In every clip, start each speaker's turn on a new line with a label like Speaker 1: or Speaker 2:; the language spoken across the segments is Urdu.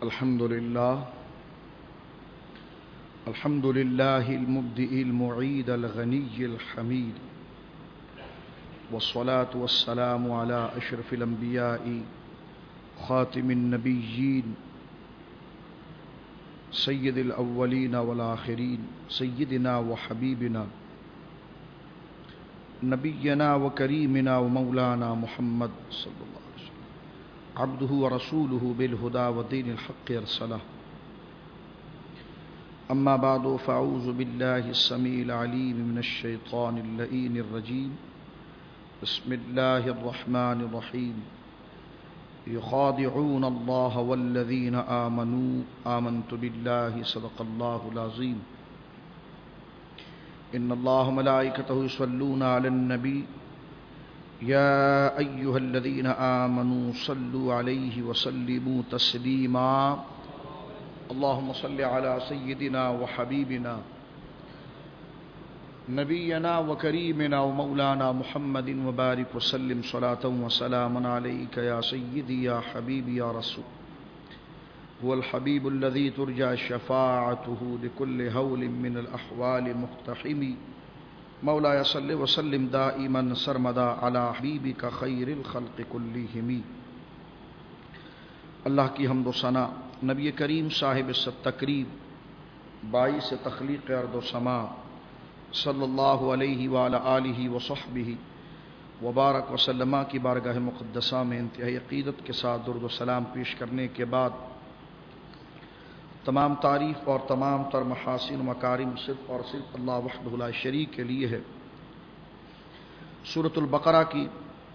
Speaker 1: الحمد لله المبدئ المعيد الغني الحميد، والصلاة والسلام على أشرف الأنبياء خاتم النبيين سيد الأولين والآخرين، سيدنا وحبيبنا نبينا وكريمنا ومولانا محمد صلى الله عليه وسلم، عبده ورسوله بالهدى ودين الحق أرسله. أما بعد، فأعوذ بالله السميع العليم من الشيطان اللئيم الرجيم. بسم الله الرحمن الرحيم. يخادعون الله والذين آمنوا آمنت بالله صدق الله العظيم. إن الله ملائكته يصلون على النبي يا أيها الذين آمنوا صلوا عليه وسلموا تسليما. اللهم صل على سيدنا وحبيبنا نبينا وكريمنا ومولانا محمد وبارك وسلم صلاة وسلاما عليك يا سيدي يا حبيبي يا رسول. هو الحبيب الذي ترجى شفاعته لكل هول من الأحوال مقتحم. مولاي صل وسلم دائما سرمدا على حبيبك خير الخلق كلهم. اللہ کی حمد و ثنا نبی کریم صاحب تقریب باعث تخلیق ارض و سما صلی اللہ علیہ وعلی آلہ وصحبہ وبارک وسلم کی بارگاہ مقدسہ میں انتہائی عقیدت کے ساتھ درود و سلام پیش کرنے کے بعد، تمام تعریف اور تمام تر محاسن و مکارم صرف اور صرف اللہ وحدہ لا شریک کے لیے ہے. سورۃ البقرہ کی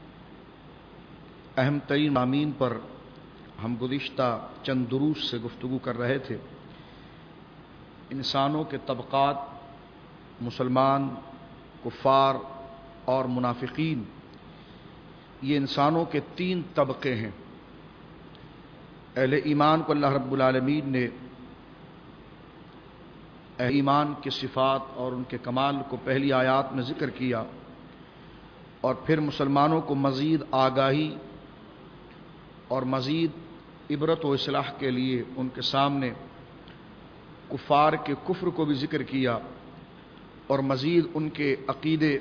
Speaker 1: اہم ترین مضامین پر ہم گزشتہ چند دروس سے گفتگو کر رہے تھے. انسانوں کے طبقات، مسلمان، کفار اور منافقین، یہ انسانوں کے تین طبقے ہیں. اہل ایمان کو اللہ رب العالمین نے اہل ایمان کی صفات اور ان کے کمال کو پہلی آیات میں ذکر کیا، اور پھر مسلمانوں کو مزید آگاہی اور مزید عبرت و اصلاح کے لیے ان کے سامنے کفار کے کفر کو بھی ذکر کیا، اور مزید ان کے عقیدے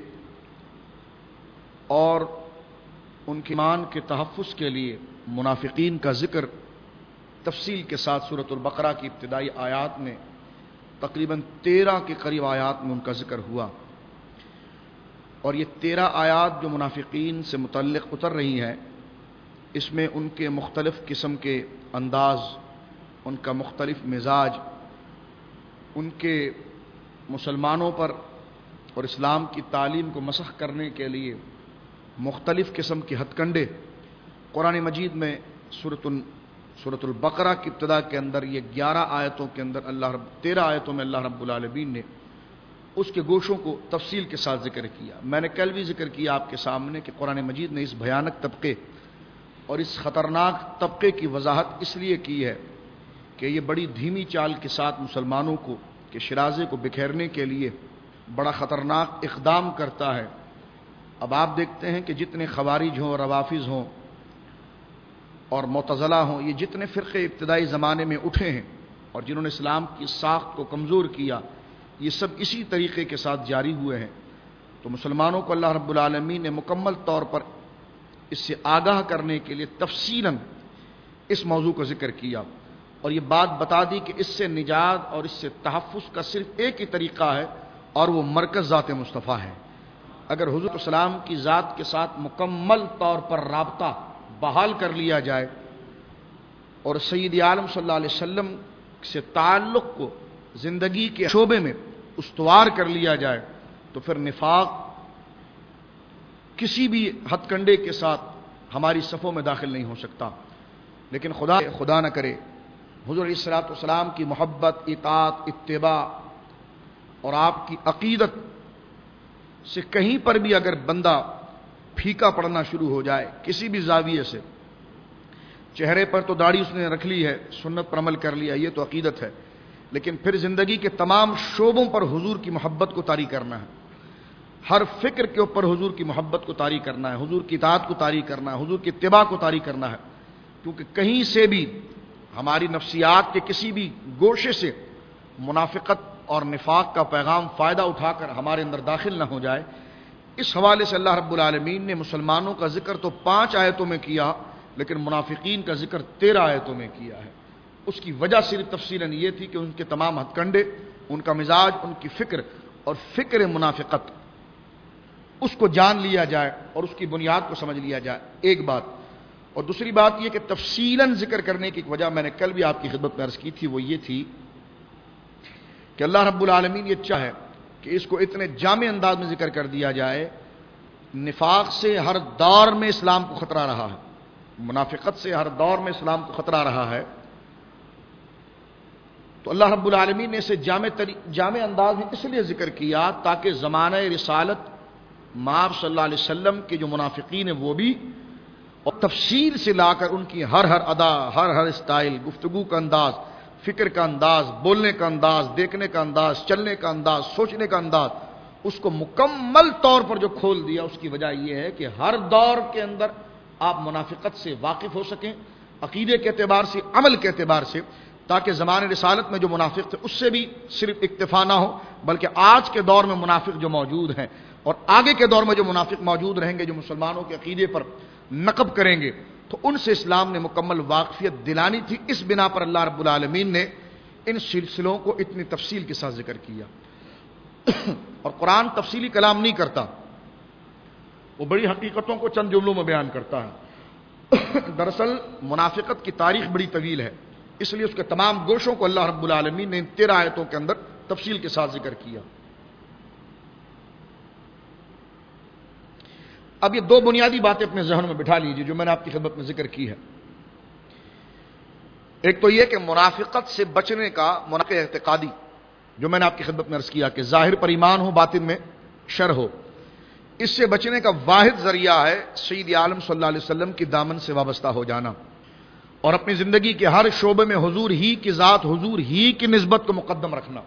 Speaker 1: اور ان کے ایمان کے تحفظ کے لیے منافقین کا ذکر تفصیل کے ساتھ سورۃ البقرہ کی ابتدائی آیات میں تقریباً 13 کے قریب آیات میں ان کا ذکر ہوا. اور یہ 13 آیات جو منافقین سے متعلق اتر رہی ہیں، اس میں ان کے مختلف قسم کے انداز، ان کا مختلف مزاج، ان کے مسلمانوں پر اور اسلام کی تعلیم کو مسخ کرنے کے لیے مختلف قسم کے ہتھ کنڈے قرآن مجید میں سورۃ البقرہ کی ابتدا کے اندر یہ 11 آیتوں کے اندر 13 آیتوں میں اللہ رب العالمین نے اس کے گوشوں کو تفصیل کے ساتھ ذکر کیا. میں نے کل بھی ذکر کیا آپ کے سامنے کہ قرآن مجید نے اس بھیانک طبقے اور اس خطرناک طبقے کی وضاحت اس لیے کی ہے کہ یہ بڑی دھیمی چال کے ساتھ مسلمانوں کو کے شرازے کو بکھیرنے کے لیے بڑا خطرناک اقدام کرتا ہے. اب آپ دیکھتے ہیں کہ جتنے خوارج ہوں، روافض ہوں اور معتزلہ ہوں، یہ جتنے فرقے ابتدائی زمانے میں اٹھے ہیں اور جنہوں نے اسلام کی ساخت کو کمزور کیا، یہ سب اسی طریقے کے ساتھ جاری ہوئے ہیں. تو مسلمانوں کو اللہ رب العالمین نے مکمل طور پر اس سے آگاہ کرنے کے لیے تفصیلاً اس موضوع کو ذکر کیا، اور یہ بات بتا دی کہ اس سے نجات اور اس سے تحفظ کا صرف ایک ہی طریقہ ہے، اور وہ مرکز ذات مصطفیٰ ہے. اگر حضور السلام کی ذات کے ساتھ مکمل طور پر رابطہ بحال کر لیا جائے اور سید عالم صلی اللہ علیہ وسلم سے تعلق کو زندگی کے شعبے میں استوار کر لیا جائے، تو پھر نفاق کسی بھی ہتھ کنڈے کے ساتھ ہماری صفوں میں داخل نہیں ہو سکتا. لیکن خدا نہ کرے حضور علیہ الصلوۃ والسلام کی محبت، اطاعت، اتباع اور آپ کی عقیدت سے کہیں پر بھی اگر بندہ پھیکا پڑنا شروع ہو جائے، کسی بھی زاویے سے، چہرے پر تو داڑھی اس نے رکھ لی ہے، سنت پر عمل کر لیا، یہ تو عقیدت ہے، لیکن پھر زندگی کے تمام شعبوں پر حضور کی محبت کو طاری کرنا ہے، ہر فکر کے اوپر حضور کی محبت کو طاری کرنا ہے، حضور کی اطاعت کو طاری کرنا ہے، حضور کی اتباع کو طاری کرنا ہے. کیونکہ کہیں سے بھی ہماری نفسیات کے کسی بھی گوشے سے منافقت اور نفاق کا پیغام فائدہ اٹھا کر ہمارے اندر داخل نہ ہو جائے، اس حوالے سے اللہ رب العالمین نے مسلمانوں کا ذکر تو 5 آیتوں میں کیا، لیکن منافقین کا ذکر 13 آیتوں میں کیا ہے۔ اس کی وجہ صرف تفصیلاً یہ تھی کہ ان کے تمام ہتھ کنڈے، ان کا مزاج، ان کی فکر اور فکر منافقت، اس کو جان لیا جائے اور اس کی بنیاد کو سمجھ لیا جائے، ایک بات۔ اور دوسری بات یہ کہ تفصیلاً ذکر کرنے کی وجہ میں نے کل بھی آپ کی خدمت میں عرض کی تھی، وہ یہ تھی کہ اللہ رب العالمین یہ چاہے کہ اس کو اتنے جامع انداز میں ذکر کر دیا جائے۔ نفاق سے ہر دور میں اسلام کو خطرہ رہا ہے، منافقت سے ہر دور میں اسلام کو خطرہ رہا ہے، تو اللہ رب العالمین نے اسے جامع انداز میں اس لیے ذکر کیا تاکہ زمانہ رسالت مآب صلی اللہ علیہ وسلم کے جو منافقین ہیں وہ بھی، اور تفصیل سے لا کر ان کی ہر ادا، ہر اسٹائل، گفتگو کا انداز، فکر کا انداز، بولنے کا انداز، دیکھنے کا انداز، چلنے کا انداز، سوچنے کا انداز، اس کو مکمل طور پر جو کھول دیا، اس کی وجہ یہ ہے کہ ہر دور کے اندر آپ منافقت سے واقف ہو سکیں، عقیدے کے اعتبار سے، عمل کے اعتبار سے، تاکہ زمانے رسالت میں جو منافق تھے اس سے بھی صرف اکتفا نہ ہو، بلکہ آج کے دور میں منافق جو موجود ہیں اور آگے کے دور میں جو منافق موجود رہیں گے، جو مسلمانوں کے عقیدے پر نقب کریں گے، تو ان سے اسلام نے مکمل واقفیت دلانی تھی۔ اس بنا پر اللہ رب العالمین نے ان سلسلوں کو اتنی تفصیل کے ساتھ ذکر کیا۔ اور قرآن تفصیلی کلام نہیں کرتا، وہ بڑی حقیقتوں کو چند جملوں میں بیان کرتا ہے۔ دراصل منافقت کی تاریخ بڑی طویل ہے، اس لیے اس کے تمام گوشوں کو اللہ رب العالمین نے ان 13 آیتوں کے اندر تفصیل کے ساتھ ذکر کیا۔ اب یہ 2 بنیادی باتیں اپنے ذہن میں بٹھا لیجیے جو میں نے آپ کی خدمت میں ذکر کی ہے۔ ایک تو یہ کہ منافقت سے بچنے کا منافق اعتقادی، جو میں نے آپ کی خدمت میں عرض کیا کہ ظاہر پر ایمان ہو، باطن میں شر ہو، اس سے بچنے کا واحد ذریعہ ہے سید عالم صلی اللہ علیہ وسلم کی دامن سے وابستہ ہو جانا، اور اپنی زندگی کے ہر شعبے میں حضور ہی کی ذات، حضور ہی کی نسبت کو مقدم رکھنا،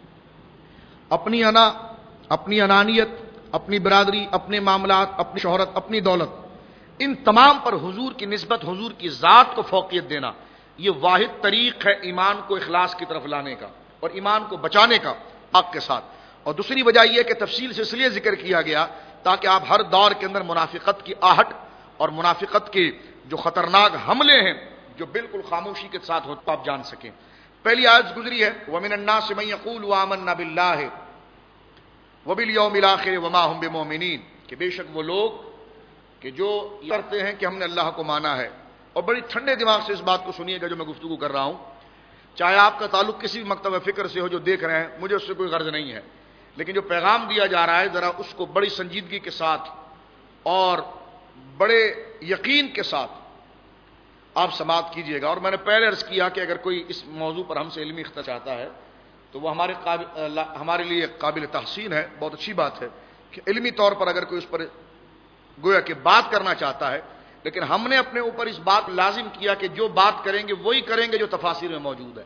Speaker 1: اپنی انانیت، اپنی برادری، اپنے معاملات، اپنی شہرت، اپنی دولت، ان تمام پر حضور کی نسبت، حضور کی ذات کو فوقیت دینا، یہ واحد طریق ہے ایمان کو اخلاص کی طرف لانے کا اور ایمان کو بچانے کا حق کے ساتھ۔ اور دوسری وجہ یہ کہ تفصیل سے اس لیے ذکر کیا گیا تاکہ آپ ہر دور کے اندر منافقت کی آہٹ اور منافقت کے جو خطرناک حملے ہیں جو بالکل خاموشی کے ساتھ ہوتا آپ جان سکیں۔ پہلی آیت گزری ہے وَمِنَ النَّاسِ مَن يَقُولُ آمَنَّا بِاللَّهِ وَبِالْيَوْمِ الْآخِرِ وَمَا هُمْ بِمُؤْمِنِينَ، کہ بے شک وہ لوگ کہ جو کرتے ہیں کہ ہم نے اللہ کو مانا ہے، اور بڑی ٹھنڈے دماغ سے اس بات کو سنیے گا جو میں گفتگو کر رہا ہوں، چاہے آپ کا تعلق کسی بھی مکتب فکر سے ہو جو دیکھ رہے ہیں، مجھے اس سے کوئی غرض نہیں ہے، لیکن جو پیغام دیا جا رہا ہے ذرا اس کو بڑی سنجیدگی کے ساتھ اور بڑے یقین کے ساتھ آپ سماعت کیجئے گا۔ اور میں نے پہلے عرض کیا کہ اگر کوئی اس موضوع پر ہم سے علمی اختلاف چاہتا ہے تو وہ ہمارے لیے قابل تحسین ہے، بہت اچھی بات ہے کہ علمی طور پر اگر کوئی اس پر گویا کہ بات کرنا چاہتا ہے، لیکن ہم نے اپنے اوپر اس بات لازم کیا کہ جو بات کریں گے وہی کریں گے جو تفاسیر میں موجود ہے،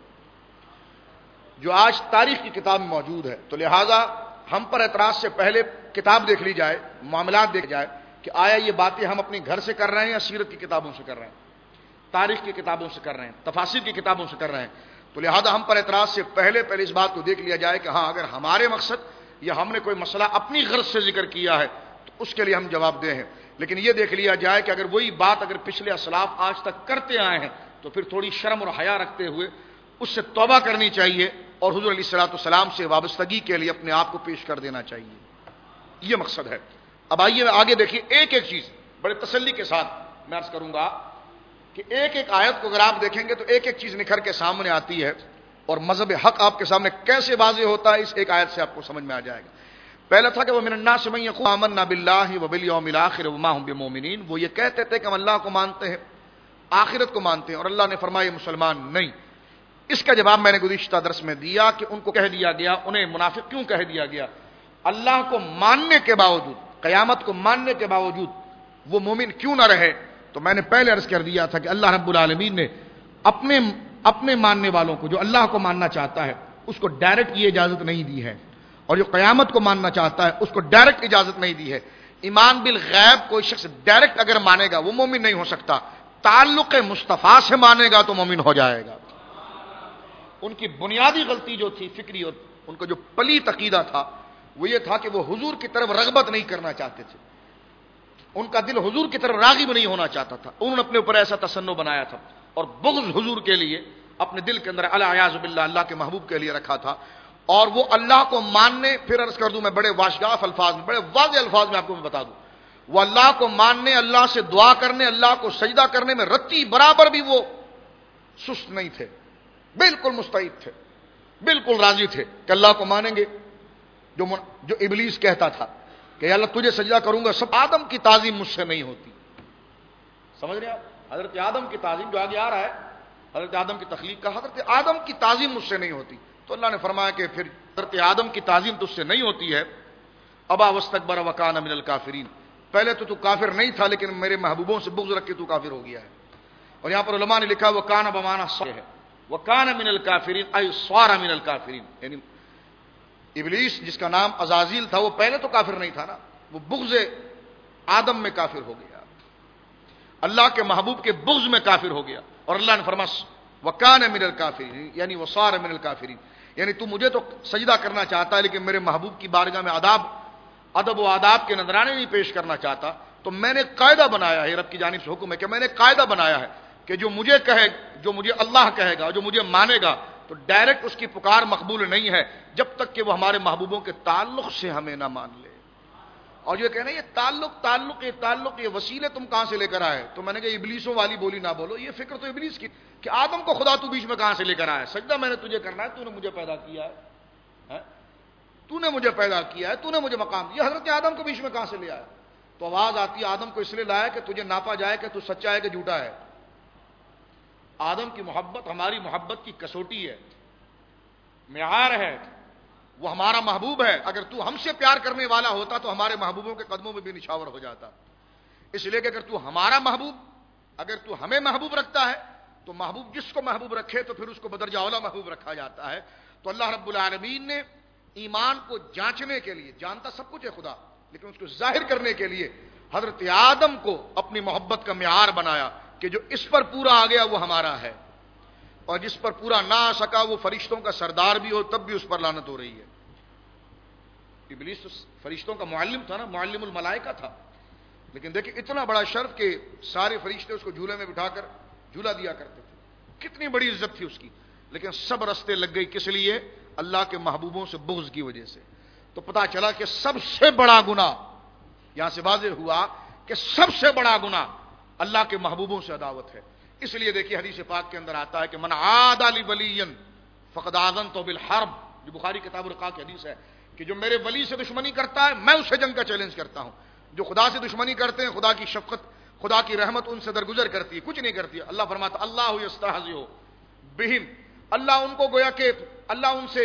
Speaker 1: جو آج تاریخ کی کتاب میں موجود ہے۔ تو لہٰذا ہم پر اعتراض سے پہلے کتاب دیکھ لی جائے، معاملات دیکھ جائے کہ آیا یہ باتیں ہم اپنے گھر سے کر رہے ہیں یا سیرت کی کتابوں سے کر رہے ہیں، تاریخ کی کتابوں سے کر رہے ہیں، تفاسیر کی کتابوں سے کر رہے ہیں۔ تو لہذا ہم پر اعتراض سے پہلے اس بات کو دیکھ لیا جائے کہ ہاں اگر ہمارے مقصد یا ہم نے کوئی مسئلہ اپنی غرض سے ذکر کیا ہے تو اس کے لیے ہم جواب دہ ہیں، لیکن یہ دیکھ لیا جائے کہ اگر وہی بات اگر پچھلے اسلاف آج تک کرتے آئے ہیں تو پھر تھوڑی شرم اور حیا رکھتے ہوئے اس سے توبہ کرنی چاہیے اور حضور علیہ الصلوۃ والسلام سے وابستگی کے لیے اپنے آپ کو پیش کر دینا چاہیے، یہ مقصد ہے۔ اب آئیے آگے دیکھیے، ایک ایک چیز بڑے تسلی کے ساتھ میں عرض کروں گا کہ ایک ایک آیت کو اگر آپ دیکھیں گے تو ایک ایک چیز نکھر کے سامنے آتی ہے، اور مذہب حق آپ کے سامنے کیسے واضح ہوتا ہے اس ایک آیت سے آپ کو سمجھ میں آ جائے گا۔ پہلا تھا کہ وَمِنَ النَّاسِ مَن يَقُولُ آمَنَّا بِاللَّهِ وَبِالْيَوْمِ الْآخِرِ وَمَا هُمْ بِمُؤْمِنِينَ، وہ یہ کہتے تھے کہ ہم اللہ کو مانتے ہیں، آخرت کو مانتے ہیں، اور اللہ نے فرمایا مسلمان نہیں۔ اس کا جواب میں نے گزشتہ درس میں دیا کہ ان کو کہہ دیا گیا، انہیں منافق کیوں کہہ دیا گیا؟ اللہ کو ماننے کے باوجود، قیامت کو ماننے کے باوجود وہ مومن کیوں نہ رہے؟ تو میں نے پہلے عرض کر دیا تھا کہ اللہ رب العالمین نے اپنے ماننے والوں کو، جو اللہ کو ماننا چاہتا ہے اس کو ڈائریکٹ یہ اجازت نہیں دی ہے، اور جو قیامت کو ماننا چاہتا ہے اس کو ڈائریکٹ اجازت نہیں دی ہے۔ ایمان بالغیب کوئی شخص ڈائریکٹ اگر مانے گا وہ مومن نہیں ہو سکتا، تعلق مصطفیٰ سے مانے گا تو مومن ہو جائے گا۔ ان کی بنیادی غلطی جو تھی فکری، اور ان کا جو پلیت عقیدہ تھا وہ یہ تھا کہ وہ حضور کی طرف رغبت نہیں کرنا چاہتے تھے، ان کا دل حضور کی طرف راغب نہیں ہونا چاہتا تھا، انہوں نے اپنے اوپر ایسا تصنع بنایا تھا اور بغض حضور کے لیے اپنے دل کے اندر الیاذ باللہ اللہ کے محبوب کے لیے رکھا تھا۔ اور وہ اللہ کو ماننے، پھر عرض کر دوں میں بڑے واشگاف الفاظ میں، بڑے واضح الفاظ میں آپ کو میں بتا دوں، وہ اللہ کو ماننے، اللہ سے دعا کرنے، اللہ کو سجدہ کرنے میں رتی برابر بھی وہ سست نہیں تھے، بالکل مستعد تھے، بالکل راضی تھے کہ اللہ کو مانیں گے۔ جو ابلیس کہتا تھا کہ اللہ تجھے سجدہ کروں گا، سب آدم کی تعظیم مجھ سے نہیں ہوتی، سمجھ رہے آپ؟ حضرت آدم کی تعظیم جو آگے آ رہا ہے، حضرت آدم کی تخلیق کا، حضرت آدم کی تعظیم مجھ سے نہیں ہوتی، تو اللہ نے فرمایا کہ پھر حضرت آدم کی تعظیم تجھ سے نہیں ہوتی ہے، ابا واستکبر وکان من الکافرین، پہلے تو کافر نہیں تھا لیکن میرے محبوبوں سے بغض رکھ کے تو کافر ہو گیا ہے۔ اور یہاں پر علماء نے لکھا وکان بمعنی صار ہے، وکان من الکافرین ای صار من الکافرین، یعنی ابلیس جس کا نام عزازیل تھا وہ پہلے تو کافر نہیں تھا نا، وہ بغض آدم میں کافر ہو گیا، اللہ کے محبوب کے بغض میں کافر ہو گیا، اور اللہ نے فرمایا وکان من الکافرین یعنی وصار من الکافرین، یعنی تو مجھے تو سجدہ کرنا چاہتا ہے لیکن میرے محبوب کی بارگاہ میں ادب و آداب کے نذرانے نہیں پیش کرنا چاہتا، تو میں نے قاعدہ بنایا ہے، رب کی جانب سے حکم ہے کہ میں نے قاعدہ بنایا ہے کہ جو مجھے اللہ کہے گا، جو مجھے مانے گا، تو ڈائریکٹ اس کی پکار مقبول نہیں ہے جب تک کہ وہ ہمارے محبوبوں کے تعلق سے ہمیں نہ مان لے۔ اور یہ کہنا یہ تعلق یہ وسیلے تم کہاں سے لے کر آئے، تو میں نے کہا ابلیسوں والی بولی نہ بولو، یہ فکر تو ابلیس کی کہ آدم کو خدا تو بیچ میں کہاں سے لے کر آیا، سجدہ میں نے تجھے کرنا ہے، تو نے مجھے پیدا کیا ہے، تو نے مجھے پیدا کیا ہے، تو نے مجھے مقام دیا، حضرت آدم کو بیچ میں کہاں سے لے آیا؟ تو آواز آتی ہے آدم کو اس لیے لایا کہ تجھے ناپا جائے کہ تو سچا ہے کہ جھوٹا ہے۔ آدم کی محبت ہماری محبت کی کسوٹی ہے، معیار ہے، وہ ہمارا محبوب ہے، اگر تو ہم سے پیار کرنے والا ہوتا تو ہمارے محبوبوں کے قدموں میں بھی نچھاور ہو جاتا، اس لیے کہ اگر تو ہمارا محبوب، اگر تو ہمیں محبوب رکھتا ہے تو محبوب جس کو محبوب رکھے تو پھر اس کو بدرجہ اولا محبوب رکھا جاتا ہے۔ تو اللہ رب العالمین نے ایمان کو جانچنے کے لیے، جانتا سب کچھ ہے خدا، لیکن اس کو ظاہر کرنے کے لیے حضرت آدم کو اپنی محبت کا معیار بنایا کہ جو اس پر پورا آ گیا وہ ہمارا ہے، اور جس پر پورا نہ آ سکا وہ فرشتوں کا سردار بھی ہو تب بھی اس پر لعنت ہو رہی ہے۔ ابلیس تو فرشتوں کا معلم تھا نا، معلم الملائکہ تھا، لیکن دیکھیں اتنا بڑا شرف کہ سارے فرشتے اس کو جھولے میں بٹھا کر جھولا دیا کرتے تھے، کتنی بڑی عزت تھی اس کی، لیکن سب رستے لگ گئی کس لیے؟ اللہ کے محبوبوں سے بغض کی وجہ سے۔ تو پتا چلا کہ سب سے بڑا گناہ، یہاں سے واضح ہوا کہ سب سے بڑا گناہ اللہ کے محبوبوں سے عداوت ہے۔ اس لیے دیکھیے حدیث پاک کے اندر آتا ہے کہ من عاد لی ولی فقد آذنت بالحرب، جو بخاری کتاب الرقاق کی حدیث ہے کہ جو میرے ولی سے دشمنی کرتا ہے میں اسے جنگ کا چیلنج کرتا ہوں۔ جو خدا سے دشمنی کرتے ہیں خدا کی شفقت، خدا کی رحمت ان سے درگزر کرتی ہے، کچھ نہیں کرتی ہے۔ اللہ فرماتا اللہ یستہزئ بہم، اللہ ان کو گویا کہ اللہ ان سے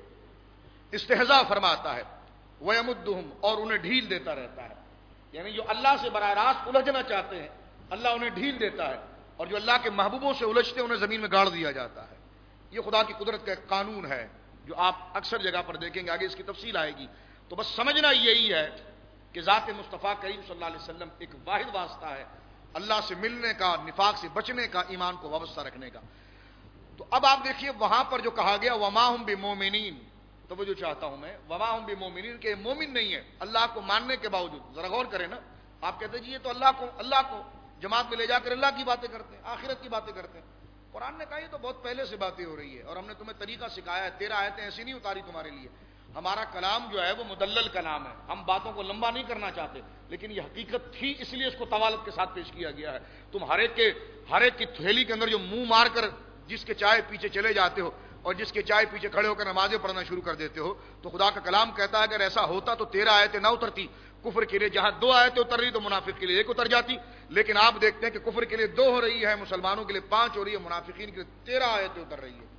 Speaker 1: استہزاء فرماتا ہے، ویمدہم، اور انہیں ڈھیل دیتا رہتا ہے، یعنی جو اللہ سے براہ راست الجھنا چاہتے ہیں اللہ انہیں ڈھیل دیتا ہے، اور جو اللہ کے محبوبوں سے الجھتے ہیں انہیں زمین میں گاڑ دیا جاتا ہے۔ یہ خدا کی قدرت کا ایک قانون ہے جو آپ اکثر جگہ پر دیکھیں گے، آگے اس کی تفصیل آئے گی۔ تو بس سمجھنا یہی ہے کہ ذات مصطفیٰ کریم صلی اللہ علیہ وسلم ایک واحد واسطہ ہے اللہ سے ملنے کا، نفاق سے بچنے کا، ایمان کو وابستہ رکھنے کا۔ تو اب آپ دیکھیے وہاں پر جو کہا گیا وما ہم بمومنین، توجہ چاہتا ہوں میں، وما ہم بمومنین کہ مومن نہیں ہے اللہ کو ماننے کے باوجود۔ ذرا غور کریں نا، آپ کہتے ہیں جی یہ تو اللہ کو جماعت میں لے جا کر اللہ کی باتیں کرتے ہیں، آخرت کی باتیں کرتے ہیں۔ قرآن نے کہا یہ تو بہت پہلے سے باتیں ہو رہی ہے اور ہم نے تمہیں طریقہ سکھایا ہے، 13 آیتیں ایسی نہیں اتاری تمہارے لیے۔ ہمارا کلام جو ہے وہ مدلل کلام ہے، ہم باتوں کو لمبا نہیں کرنا چاہتے، لیکن یہ حقیقت تھی اس لیے اس کو طوالت کے ساتھ پیش کیا گیا ہے۔ تم ہر ایک کی تھیلی کے اندر جو منہ مار کر جس کے چائے پیچھے چلے جاتے ہو اور جس کے چائے پیچھے کھڑے ہو کر نمازیں پڑھنا شروع کر دیتے ہو، تو خدا کا کلام کہتا ہے اگر ایسا ہوتا تو 13 آیتیں نہ اترتی، کفر کے لیے جہاں 2 آیتیں اتر رہی تو منافق کے لیے 1 اتر جاتی، لیکن آپ دیکھتے ہیں کہ کفر کے لیے 2 ہو رہی ہے، مسلمانوں کے لیے 5 ہو رہی ہے، منافقین کے لیے 13 آیتیں اتر رہی ہے،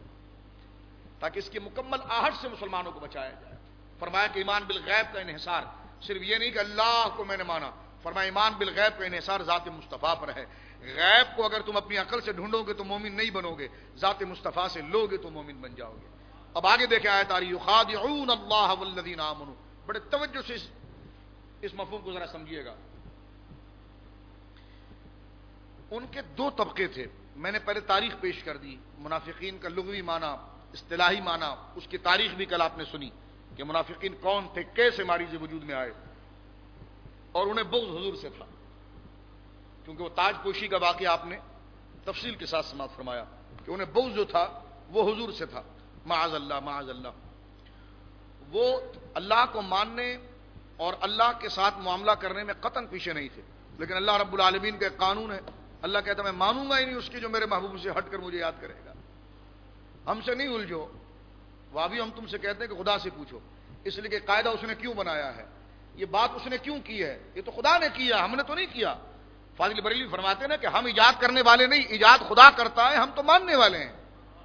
Speaker 1: تاکہ اس کی مکمل آہٹ سے مسلمانوں کو بچایا جائے۔ فرمایا کہ ایمان بالغیب کا انحصار صرف یہ نہیں کہ اللہ کو میں نے مانا، فرمایا ایمان بالغیب کا انحصار ذات مصطفیٰ پر ہے۔ غیب کو اگر تم اپنی عقل سے ڈھونڈو گے تو مومن نہیں بنو گے، ذات مصطفیٰ سے لو گے تو مومن بن جاؤ گے۔ اب آگے دیکھیں آیت آ رہی یخادعون اللہ والذین آمنوا، بڑے توجہ سے اس مفہوم کو ذرا سمجھیے گا۔ ان کے دو طبقے تھے. میں نے پہلے تاریخ پیش کر دی, منافقین کا لغوی معنی, اصطلاحی معنی, اس کی تاریخ بھی کل آپ نے سنی کہ منافقین کون تھے, کیسے ماریض وجود میں آئے, اور انہیں بغض حضور سے تھا, کیونکہ وہ تاج پوشی کا واقعہ آپ نے تفصیل کے ساتھ سماعت فرمایا کہ انہیں بغض جو تھا وہ حضور سے تھا. معاذ اللہ معاذ اللہ. وہ اللہ کو ماننے اور اللہ کے ساتھ معاملہ کرنے میں قطعاً پیچھے نہیں تھے, لیکن اللہ رب العالمین کا ایک قانون ہے, اللہ کہتا ہے میں مانوں گا ہی نہیں اس کی جو میرے محبوب سے ہٹ کر مجھے یاد کرے گا. ہم سے نہیں الجھو, وہ ابھی ہم تم سے کہتے ہیں کہ خدا سے پوچھو, اس لیے کہ قاعدہ اس نے کیوں بنایا ہے, یہ بات اس نے کیوں کی ہے, یہ تو خدا نے کیا, ہم نے تو نہیں کیا. فاضل بریلوی فرماتے ہیں نا کہ ہم ایجاد کرنے والے نہیں, ایجاد خدا کرتا ہے, ہم تو ماننے والے ہیں,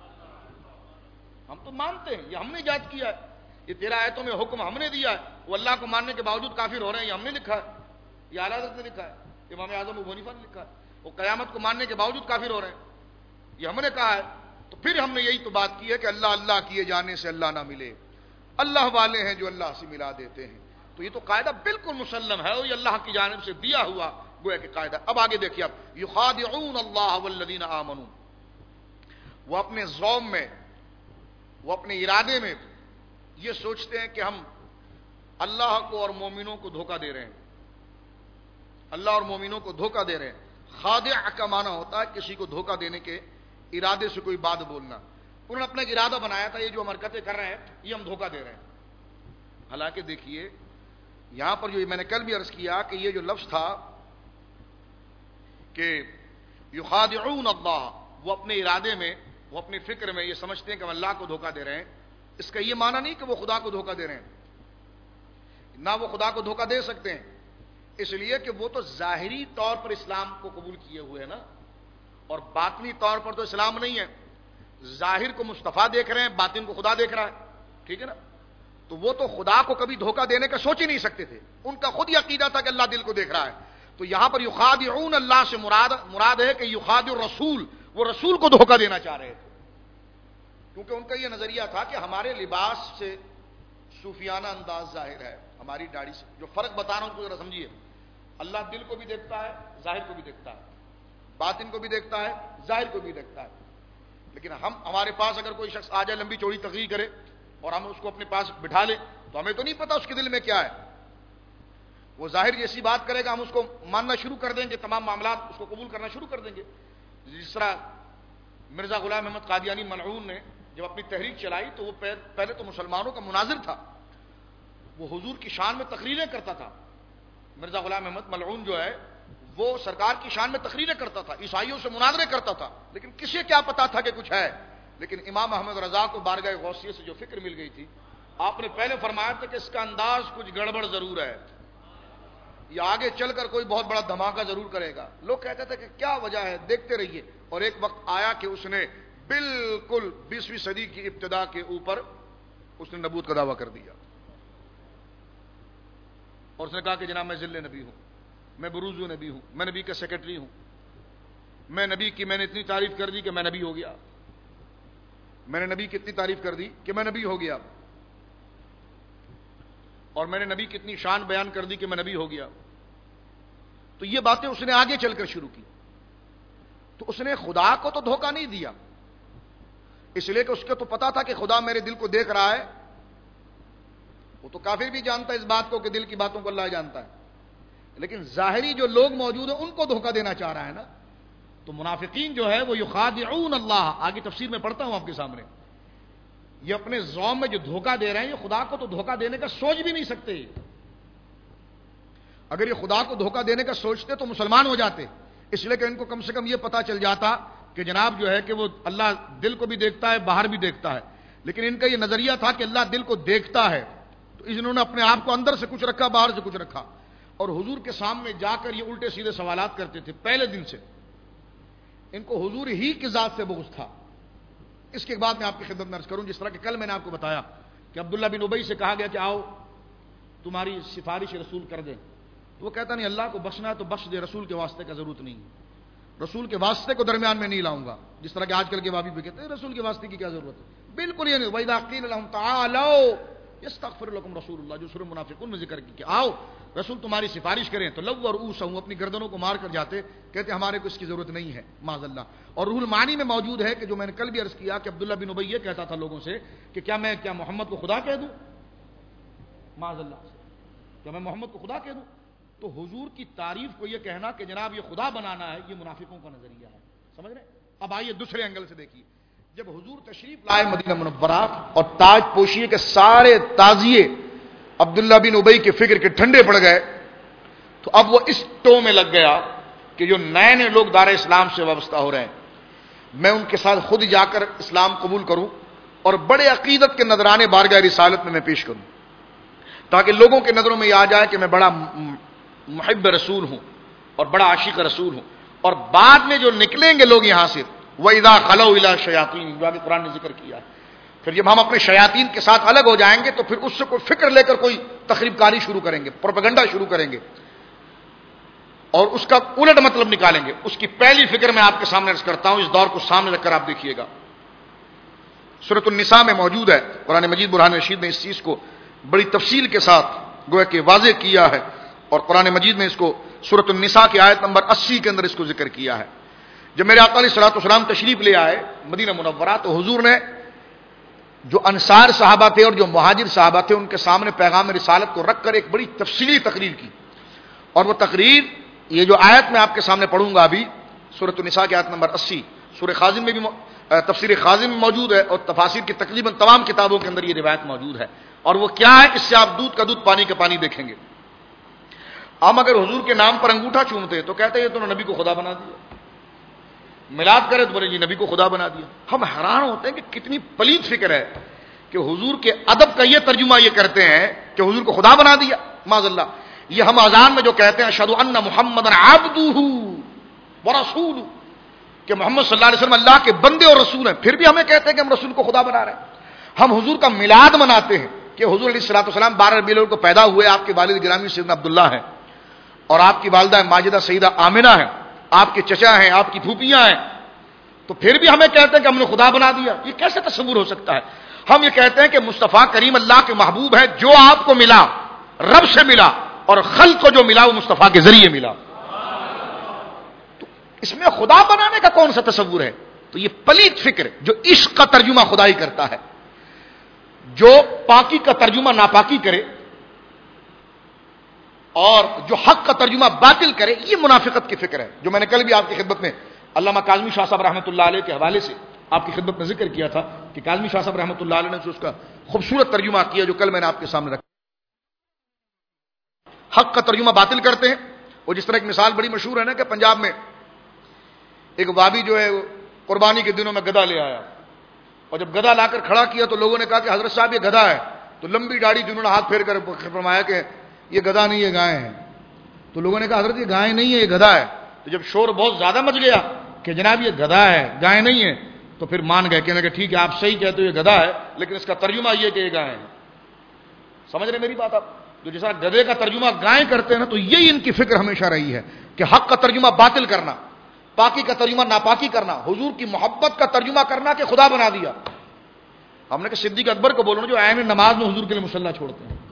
Speaker 1: ہم تو مانتے ہیں یہ ہم نے ایجاد کیا ہے. یہ 13 آیتوں میں حکم ہم نے دیا ہے, وہ اللہ کو ماننے کے باوجود کافر ہو رہے ہیں, یہ ہم نے لکھا ہے, یہ اعلیٰ حضرت نے لکھا ہے, امام اعظم ابو حنیفہ نے لکھا ہے. وہ قیامت کو ماننے کے باوجود کافر ہو رہے ہیں, یہ ہم نے کہا ہے. تو پھر ہم نے یہی تو بات کی ہے کہ اللہ اللہ کیے جانے سے اللہ نہ ملے, اللہ والے ہیں جو اللہ سے ملا دیتے ہیں. تو یہ تو قاعدہ بالکل مسلم ہے, اور یہ اللہ کی جانب سے دیا ہوا گویا کہ قاعدہ. اب آگے دیکھیے آپ, یخادعون اللہ والذین آمنوا, وہ اپنے ذوم میں, وہ اپنے ارادے میں یہ سوچتے ہیں کہ ہم اللہ کو اور مومنوں کو دھوکہ دے رہے ہیں, اللہ اور مومنوں کو دھوکہ دے رہے ہیں. خادع کا معنی ہوتا ہے کسی کو دھوکہ دینے کے ارادے سے کوئی بات بولنا. انہوں نے اپنا ایک ارادہ بنایا تھا, یہ جو ہم حرکتیں کر رہے ہیں یہ ہم دھوکہ دے رہے ہیں. حالانکہ دیکھیے یہاں پر جو میں نے کل بھی عرض کیا کہ یہ جو لفظ تھا کہ یخادعون اللہ, وہ اپنے ارادے میں, وہ اپنی فکر میں یہ سمجھتے ہیں کہ ہم اللہ کو دھوکہ دے رہے ہیں. اس کا یہ معنی نہیں کہ وہ خدا کو دھوکہ دے رہے ہیں, نہ وہ خدا کو دھوکہ دے سکتے ہیں, اس لیے کہ وہ تو ظاہری طور پر اسلام کو قبول کیے ہوئے ہیں نا, اور باطنی طور پر تو اسلام نہیں ہے. ظاہر کو مصطفیٰ دیکھ رہے ہیں, باطن کو خدا دیکھ رہا ہے, ٹھیک ہے نا. تو وہ تو خدا کو کبھی دھوکہ دینے کا سوچ ہی نہیں سکتے تھے, ان کا خود ہی عقیدہ تھا کہ اللہ دل کو دیکھ رہا ہے. تو یہاں پر یخادعون اللہ سے مراد ہے کہ یخادع الرسول, وہ رسول کو دھوکہ دینا چاہ رہے تھے, کیونکہ ان کا یہ نظریہ تھا کہ ہمارے لباس سے صوفیانہ انداز ظاہر ہے, ہماری داڑھی سے. جو فرق بتا رہا ہوں تو ذرا سمجھیے, اللہ دل کو بھی دیکھتا ہے, ظاہر کو بھی دیکھتا ہے, باطن کو بھی دیکھتا ہے, ظاہر کو بھی دیکھتا ہے. لیکن ہمارے پاس اگر کوئی شخص آ جائے, لمبی چوڑی تقریر کرے اور ہم اس کو اپنے پاس بٹھا لیں, تو ہمیں تو نہیں پتا اس کے دل میں کیا ہے. وہ ظاہر جیسی بات کرے گا ہم اس کو ماننا شروع کر دیں گے, تمام معاملات اس کو قبول کرنا شروع کر دیں گے. جس طرح مرزا غلام احمد قادیانی ملعون نے جب اپنی تحریک چلائی تو وہ پہلے تو مسلمانوں کا مناظر تھا, وہ حضور کی شان میں تقریریں کرتا تھا. مرزا غلام احمد ملعون جو ہے وہ سرکار کی شان میں تقریریں کرتا تھا, عیسائیوں سے مناظرے کرتا تھا, لیکن کسے کیا پتا تھا کہ کچھ ہے. لیکن امام احمد رضا کو بارگاہ غوثیہ سے جو فکر مل گئی تھی, آپ نے پہلے فرمایا تھا کہ اس کا انداز کچھ گڑبڑ ضرور ہے, یہ آگے چل کر کوئی بہت بڑا دھماکہ ضرور کرے گا. لوگ کہتے تھے کہ کیا وجہ ہے, دیکھتے رہیے. اور ایک وقت آیا کہ اس نے بالکل 20ویں صدی کی ابتدا کے اوپر اس نے نبوت کا دعویٰ کر دیا, اور اس نے کہا کہ جناب میں ذل نبی ہوں, میں بروز نبی ہوں, میں نبی کا سیکرٹری ہوں, میں نبی کی میں نے اتنی تعریف کر دی کہ میں نبی ہو گیا, میں نے نبی کی اتنی تعریف کر دی کہ میں نبی ہو گیا, اور میں نے نبی کی اتنی شان بیان کر دی کہ میں نبی ہو گیا. تو یہ باتیں اس نے آگے چل کر شروع کی. تو اس نے خدا کو تو دھوکہ نہیں دیا, اس لیے کہ اس کو تو پتا تھا کہ خدا میرے دل کو دیکھ رہا ہے. وہ تو کافر بھی جانتا ہے اس بات کو کہ دل کی باتوں کو اللہ جانتا ہے, لیکن ظاہری جو لوگ موجود ہیں ان کو دھوکہ دینا چاہ رہا ہے نا. تو منافقین جو ہے وہ یخادعون اللہ, آگے تفسیر میں پڑھتا ہوں آپ کے سامنے, یہ اپنے ذوم میں جو دھوکہ دے رہے ہیں, یہ خدا کو تو دھوکہ دینے کا سوچ بھی نہیں سکتے. اگر یہ خدا کو دھوکہ دینے کا سوچتے تو مسلمان ہو جاتے, اس لیے کہ ان کو کم سے کم یہ پتا چل جاتا کہ جناب جو ہے کہ وہ اللہ دل کو بھی دیکھتا ہے, باہر بھی دیکھتا ہے. لیکن ان کا یہ نظریہ تھا کہ اللہ دل کو دیکھتا ہے, تو انہوں نے اپنے آپ کو اندر سے کچھ رکھا, باہر سے کچھ رکھا, اور حضور کے سامنے جا کر یہ الٹے سیدھے سوالات کرتے تھے. پہلے دن سے ان کو حضور ہی کی ذات سے بغض تھا. اس کے بعد میں آپ کی خدمت میں عرض کروں, جس طرح کہ کل میں نے آپ کو بتایا کہ عبداللہ بن ابی سے کہا گیا کہ آؤ تمہاری سفارش رسول کر دیں, وہ کہتا نہیں اللہ کو بخشنا ہے تو بخش دے, رسول کے واسطے کا ضرورت نہیں, رسول کے واسطے کو درمیان میں نہیں لاؤں گا. جس طرح کہ آج کل کے بابی بھی کہتے ہیں رسول کے واسطے کی کیا ضرورت ہے, بالکل یہ نہیں. وَإِذَا قِيلَ لَهُمْ تَعَالَوْا یستغفر لکم رسول اللہ، جو سورہ منافقون میں ذکر کی کہ آؤ رسول تمہاری سفارش کریں، تو لو رؤوسہم، اپنی گردنوں کو مار کر جاتے، کہتے ہمارے کو اس کی ضرورت نہیں ہے معاذ اللہ۔ اور روح المعانی میں موجود ہے کہ جو میں نے کل بھی عرض کیا کہ عبداللہ بن ابی یہ کہتا تھا لوگوں سے کہ کیا میں محمد کو خدا کہہ دوں، معاذ اللہ سے، کیا میں محمد کو خدا کہہ دوں؟ تو حضور کی تعریف کو یہ کہنا کہ جناب یہ خدا بنانا ہے، یہ منافقوں کا نظریہ ہے، سمجھ رہے؟ اب آئیے دوسرے اینگل سے دیکھیے، جب حضور تشریف لائے مدینہ منورہ اور تاج پوشیے کے سارے تازیے عبداللہ بن ابی کے فکر کے ٹھنڈے پڑ گئے، تو اب وہ اس ٹو میں لگ گیا کہ جو نئے نئے لوگ دار اسلام سے وابستہ ہو رہے ہیں میں ان کے ساتھ خود جا کر اسلام قبول کروں اور بڑے عقیدت کے نذرانے بارگاہ رسالت میں پیش کروں، تاکہ لوگوں کے نظروں میں یہ آ جائے کہ میں بڑا محب رسول ہوں اور بڑا عاشق رسول ہوں۔ اور بعد میں جو نکلیں گے لوگ یہاں سے، وَإِذَا خَلَوْا إِلَىٰ شَيَاطِينِهِمْ، جو آگے قرآن نے ذکر کیا ہے، پھر جب ہم اپنے شیاطین کے ساتھ الگ ہو جائیں گے تو پھر اس سے کوئی فکر لے کر کوئی تخریب کاری شروع کریں گے، پروپیگنڈا شروع کریں گے اور اس کا الٹ مطلب نکالیں گے۔ اس کی پہلی فکر میں آپ کے سامنے عرض کرتا ہوں، اس دور کو سامنے رکھ کر آپ دیکھیے گا، سورۃ النساء میں موجود ہے، قرآن مجید برہان رشید نے اس چیز کو بڑی تفصیل کے ساتھ گویا کہ واضح کیا ہے، اور قرآن مجید میں اس کو سورۃ النساء کی آیت نمبر 80 کے اندر اس کو ذکر کیا ہے۔ جب میرے آقا علیہ الصلوۃ والسلام تشریف لے آئے مدینہ منورہ تو حضور نے جو انصار صحابہ تھے اور جو مہاجر صحابہ تھے ان کے سامنے پیغام رسالت کو رکھ کر ایک بڑی تفصیلی تقریر کی، اور وہ تقریر یہ جو آیت میں آپ کے سامنے پڑھوں گا ابھی سورۃ النساء کی آیت نمبر 80 سورہ خازن میں بھی تفسیر خازن میں موجود ہے، اور تفاسیر کی تقریباً تمام کتابوں کے اندر یہ روایت موجود ہے، اور وہ کیا ہے اس سے آپ دودھ کا دودھ پانی کا پانی دیکھیں گے۔ ہم اگر حضور کے نام پر انگوٹھا چومتے تو کہتے ہیں یہ تو نبی کو خدا بنا دیا، میلاد کرے تو بولے جی نبی کو خدا بنا دیا۔ ہم حیران ہوتے ہیں کہ کتنی پلید فکر ہے کہ حضور کے ادب کا یہ ترجمہ یہ کرتے ہیں کہ حضور کو خدا بنا دیا، معاذ اللہ۔ یہ ہم اذان میں جو کہتے ہیں اشہد ان محمد عبدہ ورسولہ، کہ محمد صلی اللہ علیہ وسلم اللہ کے بندے اور رسول ہیں، پھر بھی ہمیں کہتے ہیں کہ ہم رسول کو خدا بنا رہے ہیں۔ ہم حضور کا میلاد مناتے ہیں کہ حضور علیہ الصلوۃ والسلام 12 ربیع الاول کو پیدا ہوئے، آپ کے والد گرامی سیدنا عبداللہ ہیں اور آپ کی والدہ ماجدہ سیدہ آمنہ ہیں، آپ کے چچا ہیں، آپ کی پھوپھیاں ہیں، تو پھر بھی ہمیں کہتے ہیں کہ ہم نے خدا بنا دیا۔ یہ کیسے تصور ہو سکتا ہے؟ ہم یہ کہتے ہیں کہ مصطفیٰ کریم اللہ کے محبوب ہے، جو آپ کو ملا رب سے ملا اور خلق کو جو ملا وہ مصطفیٰ کے ذریعے ملا، تو اس میں خدا بنانے کا کون سا تصور ہے؟ تو یہ پلید فکر جو عشق کا ترجمہ خدائی کرتا ہے، جو پاکی کا ترجمہ ناپاکی کرے اور جو حق کا ترجمہ باطل کرے، یہ منافقت کی فکر ہے، جو میں نے کل بھی آپ کی خدمت میں علامہ کاظمی شاہ صاحب رحمۃ اللہ علیہ کے حوالے سے آپ کی خدمت میں ذکر کیا تھا کہ کاظمی شاہ صاحب رحمۃ اللہ علیہ نے اس کا خوبصورت ترجمہ کیا جو کل میں نے آپ کے سامنے رکھا۔ حق کا ترجمہ باطل کرتے ہیں، وہ جس طرح ایک مثال بڑی مشہور ہے نا کہ پنجاب میں ایک وابی جو ہے قربانی کے دنوں میں گدھا لے آیا، اور جب گدھا لا کر کھڑا کیا تو لوگوں نے کہا کہ حضرت صاحب یہ گدھا ہے، تو لمبی داڑھی جنہوں نے ہاتھ پھیر کر فرمایا کہ یہ گدھا نہیں ہے گائے ہیں، تو لوگوں نے کہا حضرت یہ گائے نہیں ہے یہ گدھا ہے، تو جب شور بہت زیادہ مچ گیا کہ جناب یہ گدھا ہے گائے نہیں ہے، تو پھر مان گئے، کہنے کہ ٹھیک ہے آپ صحیح کہتے ہو یہ گدھا ہے، لیکن اس کا ترجمہ یہ کہ یہ گائے ہے۔ سمجھ رہے میری بات آپ؟ جو جیسا گدھے کا ترجمہ گائے کرتے ہیں نا، تو یہی ان کی فکر ہمیشہ رہی ہے کہ حق کا ترجمہ باطل کرنا، پاکی کا ترجمہ ناپاکی کرنا، حضور کی محبت کا ترجمہ کرنا کہ خدا بنا دیا۔ ہم نے کہ صدیق اکبر کو بولو جو عین نماز میں حضور کے لیے مصلی چھوڑتے ہیں،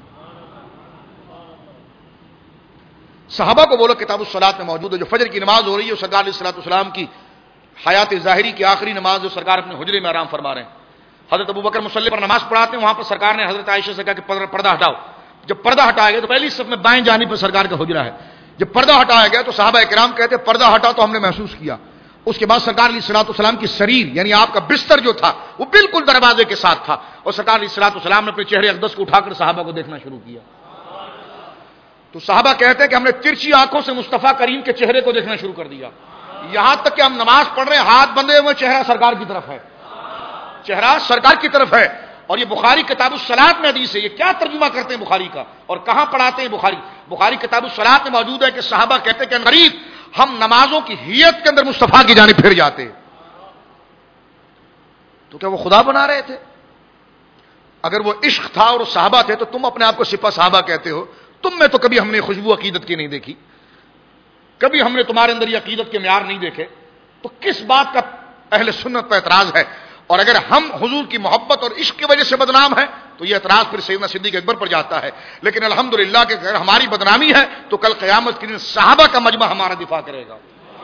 Speaker 1: صحابہ کو بولو کتاب الصلاۃ میں موجود ہے، جو فجر کی نماز ہو رہی ہے سرکار علیہ الصلوۃ والسلام کی حیات ظاہری کی آخری نماز جو سرکار اپنے حجرے میں آرام فرما رہے ہیں، حضرت ابوبکر مصلی پر نماز پڑھاتے ہیں، وہاں پر سرکار نے حضرت عائشہ سے کہا کہ پردہ ہٹاؤ، جب پردہ ہٹایا گیا تو پہلی صف میں بائیں جانب پر سرکار کا حجرہ ہے، جب پردہ ہٹایا گیا تو صحابہ کرام کہتے ہیں پردہ ہٹا تو ہم نے محسوس کیا، اس کے بعد سرکار علیہ الصلوۃ والسلام کی سریر یعنی آپ کا بستر جو تھا وہ بالکل دروازے کے ساتھ تھا، اور سرکار علیہ الصلوۃ والسلام نے اپنے چہرے اقدس کو اٹھا کر صحابہ کو دیکھنا شروع کیا، تو صحابہ کہتے ہیں کہ ہم نے ترچھی آنکھوں سے مصطفیٰ کریم کے چہرے کو دیکھنا شروع کر دیا، یہاں تک کہ ہم نماز پڑھ رہے ہیں ہاتھ بندھے ہوئے چہرہ سرکار کی طرف ہے، چہرہ سرکار کی طرف ہے، اور یہ بخاری کتاب الصلاۃ میں حدیث ہے۔ یہ کیا ترجمہ کرتے ہیں بخاری کا اور کہاں پڑھاتے ہیں بخاری کتاب الصلاۃ میں موجود ہے کہ صحابہ کہتے ہیں کہ غریب ہم نمازوں کی ہیت کے اندر مصطفیٰ کی جانب پھر جاتے، تو کیا وہ خدا بنا رہے تھے؟ اگر وہ عشق تھا اور صحابہ تھے تو تم اپنے آپ کو سپہ صحابہ کہتے ہو، تم میں تو کبھی ہم نے خوشبو عقیدت کی نہیں دیکھی، کبھی ہم نے تمہارے اندر یہ عقیدت کے معیار نہیں دیکھے، تو کس بات کا اہل سنت پر اعتراض ہے؟ اور اگر ہم حضور کی محبت اور عشق کی وجہ سے بدنام ہیں تو یہ اعتراض پھر سیدنا صدیق اکبر پر جاتا ہے. لیکن الحمدللہ کہ اگر ہماری بدنامی ہے تو کل قیامت کے دن صحابہ کا مجمع ہمارا دفاع کرے گا،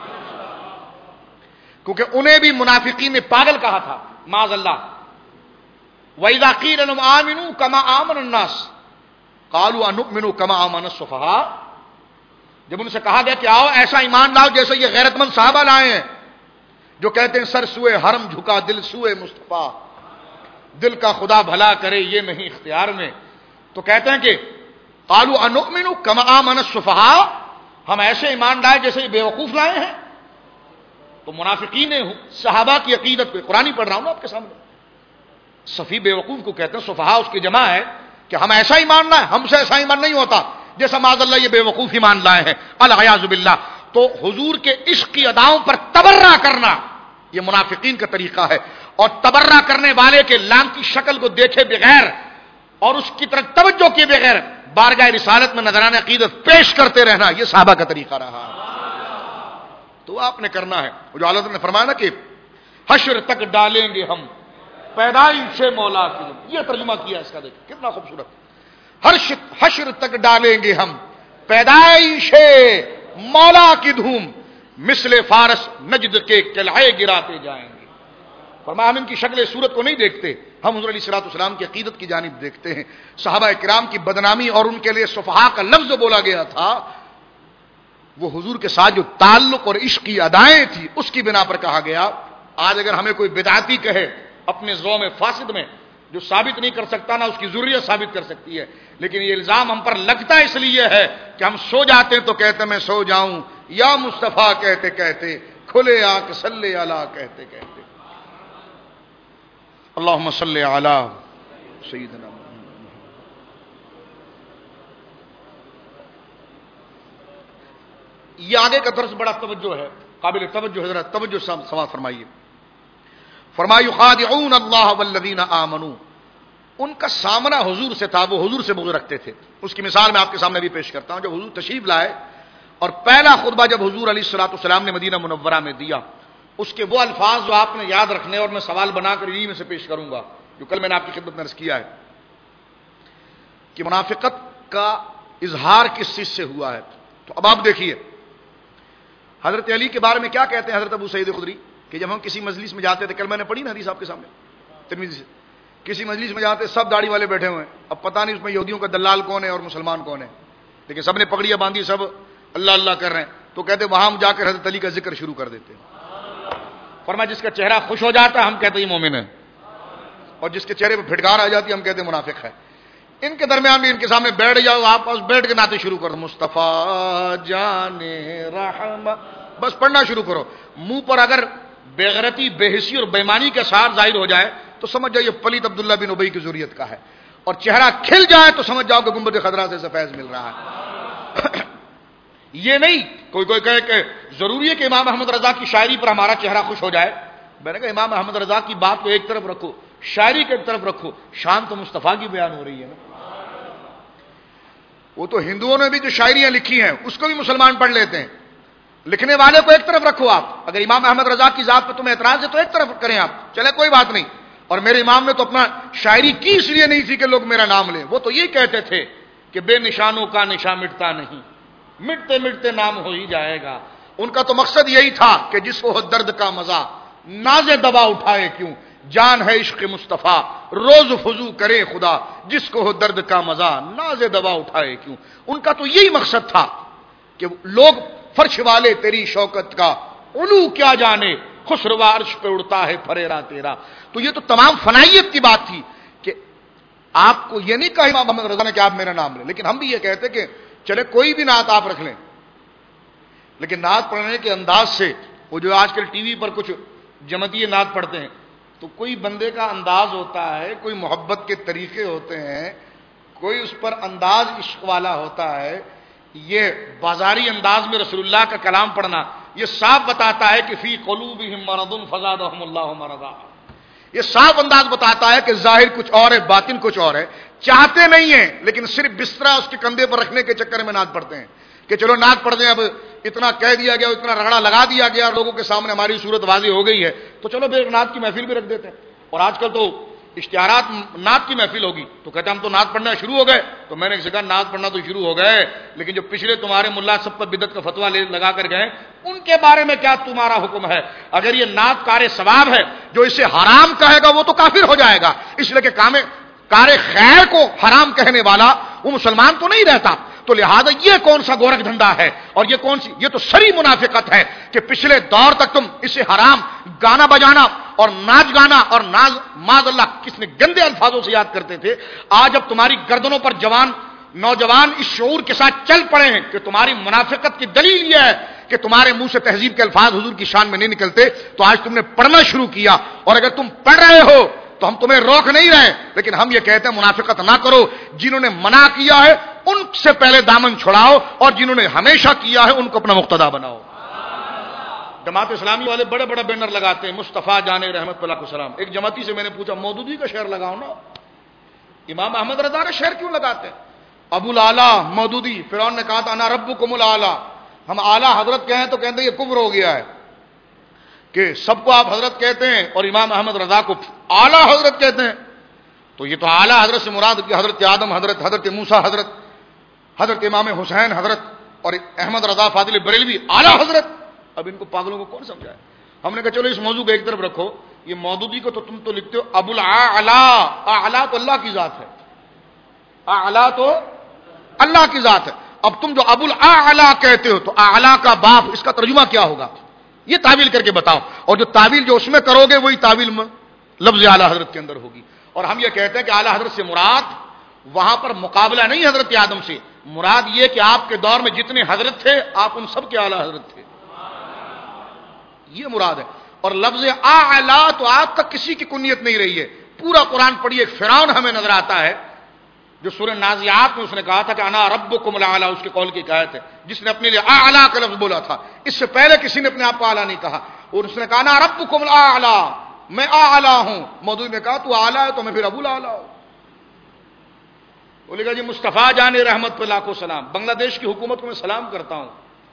Speaker 1: کیونکہ انہیں بھی منافقین نے پاگل کہا تھا معاذ اللہ. وَإِذَا قِيلَ لَهُمْ آمِنُوا كَمَا آمَنَ النَّاسُ قَالُوا أَنُؤْمِنُ كَمَا آمَنَ السُّفَهَاءُ. جب ان سے کہا گیا کہ آؤ ایسا ایمان لاؤ جیسے یہ غیرت مند صحابہ لائے ہیں جو کہتے ہیں سر سوئے حرم جھکا دل سوئے مصطفیٰ، دل کا خدا بھلا کرے یہ نہیں اختیار میں. تو کہتے ہیں کہ قالوا انؤمن كما آمن السفهاء، ہم ایسے ایمان لائے جیسے یہ بیوقوف لائے ہیں. تو منافقین نے صحابہ کی عقیدت پہ، قرآن پڑھ رہا ہوں نا آپ کے سامنے، صفی بیوقوف کو کہتے ہیں، سفہاء اس کی جمع ہے کہ ہم ایسا ایمان لائے، ہم سے ایسا ایمان نہیں ہوتا جیسا معاذ اللہ یہ بیوقوف ایمان لائے ہیں، العیاذ باللہ. تو حضور کے عشق کی اداؤں پر تبرہ کرنا یہ منافقین کا طریقہ ہے، اور تبرہ کرنے والے کے لام کی شکل کو دیکھے بغیر اور اس کی طرف توجہ کیے بغیر بارگاہ رسالت میں نذران عقیدت پیش کرتے رہنا یہ صحابہ کا طریقہ رہا. تو آپ نے کرنا ہے. جو اللہ نے فرمایا نا کہ حشر تک ڈالیں گے ہم پیدائش مولا کی، یہ ترجمہ کیا اس کا، دیکھ کتنا خوبصورت. حشر تک ڈالیں گے ہم پیدائش مولا کی دھوم، مثل فارس نجد کے قلعے گراتے جائیں گے. فرمایا ہم ان کی شکل صورت کو نہیں دیکھتے، ہم حضور علیہ الصلوۃ والسلام کی عقیدت کی جانب دیکھتے ہیں. صحابہ کرام کی بدنامی اور ان کے لیے صفحاء کا لفظ بولا گیا تھا، وہ حضور کے ساتھ جو تعلق اور عشق کی ادائیں تھی اس کی بنا پر کہا گیا. آج اگر ہمیں کوئی بدعتی کہے اپنے ذوق میں فاسد میں، جو ثابت نہیں کر سکتا نہ اس کی ضروریت ثابت کر سکتی ہے، لیکن یہ الزام ہم پر لگتا اس لیے ہے کہ ہم سو جاتے ہیں تو کہتے میں سو جاؤں یا مصطفیٰ کہتے کہتے، کھلے آنکھ صلی علی کہتے کہتے. اللہم صلی علی سیدنا. یہ آگے کا درس بڑا توجہ ہے، قابل توجہ ہے، ذرا توجہ سماعت فرمائیے. فرمایا یخادعون اللہ والذین آمنوا، ان کا سامنا حضور سے تھا، وہ حضور سے بغض رکھتے تھے. اس کی مثال میں آپ کے سامنے بھی پیش کرتا ہوں. جب حضور تشریف لائے اور پہلا خطبہ جب حضور علیہ الصلوۃ والسلام نے مدینہ منورہ میں دیا، اس کے وہ الفاظ جو آپ نے یاد رکھنے اور میں سوال بنا کر انہی میں سے پیش کروں گا جو کل میں نے آپ کی خدمت میں عرض کیا ہے کہ منافقت کا اظہار کس چیز سے ہوا ہے. تو اب آپ دیکھیے حضرت علی کے بارے میں کیا کہتے ہیں حضرت ابو سعید خدری کہ جب ہم کسی مجلس میں جاتے تھے، کل میں نے پڑھی نا حدیث آپ کے سامنے ترمذی سے، کسی مجلس میں جاتے سب داڑھی والے بیٹھے ہوئے ہیں، اب پتہ نہیں اس میں یہودیوں کا دلال کون ہے اور مسلمان کون ہے، لیکن سب نے پگڑیاں باندھی، سب اللہ اللہ کر رہے ہیں. تو کہتے وہاں ہم جا کر حضرت علی کا ذکر شروع کر دیتے ہیں. فرمایا جس کا چہرہ خوش ہو جاتا ہے ہم کہتے ہیں یہ مومن ہے، اور جس کے چہرے پہ پھٹکار آ جاتی ہے ہم کہتے ہیں منافق ہے. ان کے درمیان بھی ان کے سامنے بیٹھ جاؤ، آپ بیٹھ کے نعتیں شروع کرو، مصطفیٰ جان رحمہ، بس پڑھنا شروع کرو. منہ پر اگر بےغیرتی، بے حسی اور بےمانی کے ساتھ ظاہر ہو جائے تو سمجھ جاؤ یہ پلیت عبداللہ بن ابی کی ذریت کا ہے، اور چہرہ کھل جائے تو سمجھ جاؤ کہ گنبد خضرا سے فیض مل رہا ہے. یہ نہیں کوئی کہے کہ ضروری ہے کہ امام احمد رضا کی شاعری پر ہمارا چہرہ خوش ہو جائے. میں نے کہا امام احمد رضا کی بات کو ایک طرف رکھو، شاعری کو ایک طرف رکھو، شان تو مصطفیٰ کی بیان ہو رہی ہے نا. وہ تو ہندوؤں نے بھی جو شاعریاں لکھی ہیں اس کو بھی مسلمان پڑھ لیتے ہیں، لکھنے والے کو ایک طرف رکھو. آپ اگر امام احمد رضا کی ذات پہ تمہیں اعتراض ہے تو ایک طرف کریں آپ، چلے کوئی بات نہیں. اور میرے امام نے تو اپنا شاعری کی اس لیے نہیں تھی کہ لوگ میرا نام لیں، وہ تو یہ کہتے تھے کہ بے نشانوں کا نشان مٹتا نہیں، مٹتے مٹتے نام ہو ہی جائے گا. ان کا تو مقصد یہی تھا کہ جس کو ہو درد کا مزہ ناز دوا اٹھائے کیوں، جان ہے عشق مصطفیٰ روز فضو کرے خدا، جس کو ہو درد کا مزہ ناز دوا اٹھائے کیوں. ان کا تو یہی مقصد تھا کہ لوگ فرش والے تیری شوکت کا علو کیا جانے، خسروا عرش پہ اڑتا ہے پھریرا تیرا. تو یہ تو تمام فنائیت کی بات تھی کہ آپ کو یہ نہیں کہا امام محمد رضا نے کہ آپ میرا نام لیں، لیکن ہم بھی یہ کہتے کہ چلے کوئی بھی نعت آپ رکھ لیں، لیکن نعت پڑھنے کے انداز سے، وہ جو آج کل ٹی وی پر کچھ جمعیتی نعت پڑھتے ہیں تو کوئی بندے کا انداز ہوتا ہے، کوئی محبت کے طریقے ہوتے ہیں، کوئی اس پر انداز عشق والا ہوتا ہے. یہ بازاری انداز میں رسول اللہ کا کلام پڑھنا یہ صاف بتاتا ہے کہ فی قلوبہم مرض فزادہم اللہ مرضا. یہ صاف انداز بتاتا ہے کہ ظاہر کچھ اور ہے، باطن کچھ اور ہے. چاہتے نہیں ہیں لیکن صرف بسترا اس کے کندھے پر رکھنے کے چکر میں نعت پڑھتے ہیں کہ چلو نعت پڑھ دیں، اب اتنا کہہ دیا گیا، اتنا رگڑا لگا دیا گیا، لوگوں کے سامنے ہماری صورت واضح ہو گئی ہے تو چلو پھر نعت کی محفل بھی رکھ دیتے ہیں. اور آج کل تو اشتہارات نعت کی محفل ہوگی تو کہتے ہم تو نعت پڑھنا شروع ہو گئے. تو میں نے کہا نعت پڑھنا تو شروع ہو گئے, لیکن جو پچھلے تمہارے ملا سب پر بدعت کا فتویٰ لگا کر گئے ان کے بارے میں کیا تمہارا حکم ہے؟ اگر یہ نعت کار ثواب ہے, جو اسے حرام کہے گا وہ تو کافر ہو جائے گا, اس لیے کہ کار خیر کو حرام کہنے والا وہ مسلمان تو نہیں رہتا. تو لہذا یہ کون سا گورکھ دھندا ہے, اور یہ تو سری منافقت ہے کہ پچھلے دور تک تم اسے حرام گانا بجانا اور ناچ گانا اور معاذ اللہ کس نے گندے الفاظوں سے یاد کرتے تھے. آج اب تمہاری گردنوں پر نوجوان اس شعور کے ساتھ چل پڑے ہیں کہ تمہاری منافقت کی دلیل یہ ہے کہ تمہارے منہ سے تہذیب کے الفاظ حضور کی شان میں نہیں نکلتے. تو آج تم نے پڑھنا شروع کیا, اور اگر تم پڑھ رہے ہو تو ہم تمہیں روک نہیں رہے, لیکن ہم یہ کہتے ہیں منافقت نہ کرو. جنہوں نے منع کیا ہے ان سے پہلے دامن چھڑاؤ, اور جنہوں نے ہمیشہ کیا ہے ان کو اپنا مقتدا بناؤ. جماعت اسلامی والے بڑے بڑے بینر لگاتے ہیں مصطفیٰ جان رحمت اللہ علیہ السلام. ایک جماعتی سے میں نے پوچھا مودودی کا شعر لگاؤ نا, امام احمد رضا کا شعر کیوں لگاتے ہیں؟ ابو الاعلی مودودی, فرعون نے کہا تھا انا ربکم الاعلی, ہم اعلیٰ حضرت کہیں تو کہتے ہیں یہ کفر ہو گیا ہے کہ سب کو آپ حضرت کہتے ہیں اور امام احمد رضا کو اعلیٰ حضرت کہتے ہیں. تو یہ تو اعلیٰ حضرت سے مراد کہ حضرت آدم حضرت, حضرت موسیٰ حضرت, حضرت امام حسین حضرت, اور احمد رضا فاضل بریلوی اعلیٰ حضرت. اب ان کو پاگلوں کو کون سمجھائے؟ ہم نے کہا چلو اس موضوع کو ایک طرف رکھو, یہ مودودی کو تو تم تو لکھتے ہو ابو الاعلی, اعلیٰ تو اللہ کی ذات ہے, اعلیٰ تو اللہ کی ذات ہے. اب تم جو ابو الاعلی کہتے ہو تو اعلیٰ کا باپ, اس کا ترجمہ کیا ہوگا؟ یہ تعویل کر کے بتاؤ, اور جو تعویل جو اس میں کرو گے وہی تعویل لفظ اعلیٰ حضرت کے اندر ہوگی. اور ہم یہ کہتے ہیں کہ اعلیٰ حضرت سے مراد وہاں پر مقابلہ نہیں حضرت آدم سے, مراد یہ کہ آپ کے دور میں جتنے حضرت تھے آپ ان سب کے اعلیٰ حضرت تھے, یہ مراد ہے. اور لفظ اعلیٰ تو آج تک کسی کی کنیت نہیں رہی ہے. پورا قرآن پڑھیے, فرعون ہمیں نظر آتا ہے جو سورہ نازعات میں اس نے کہا تھا کہ انا ربکم الاعلی, اس کے قول کی آیت ہے, جس نے اپنے لیے اعلی کا لفظ بولا تھا. اس سے پہلے کسی نے اپنے آپ کو اعلی نہیں کہا, اور اس نے کہا انا ربکم الاعلی, میں اعلی ہوں. مودودی نے کہا تو اعلی ہے تو میں پھر ابو الاعلی ہوں. بولے گا جی مصطفیٰ جان رحمت اللہ کو سلام, بنگلہ دیش کی حکومت کو میں سلام کرتا ہوں,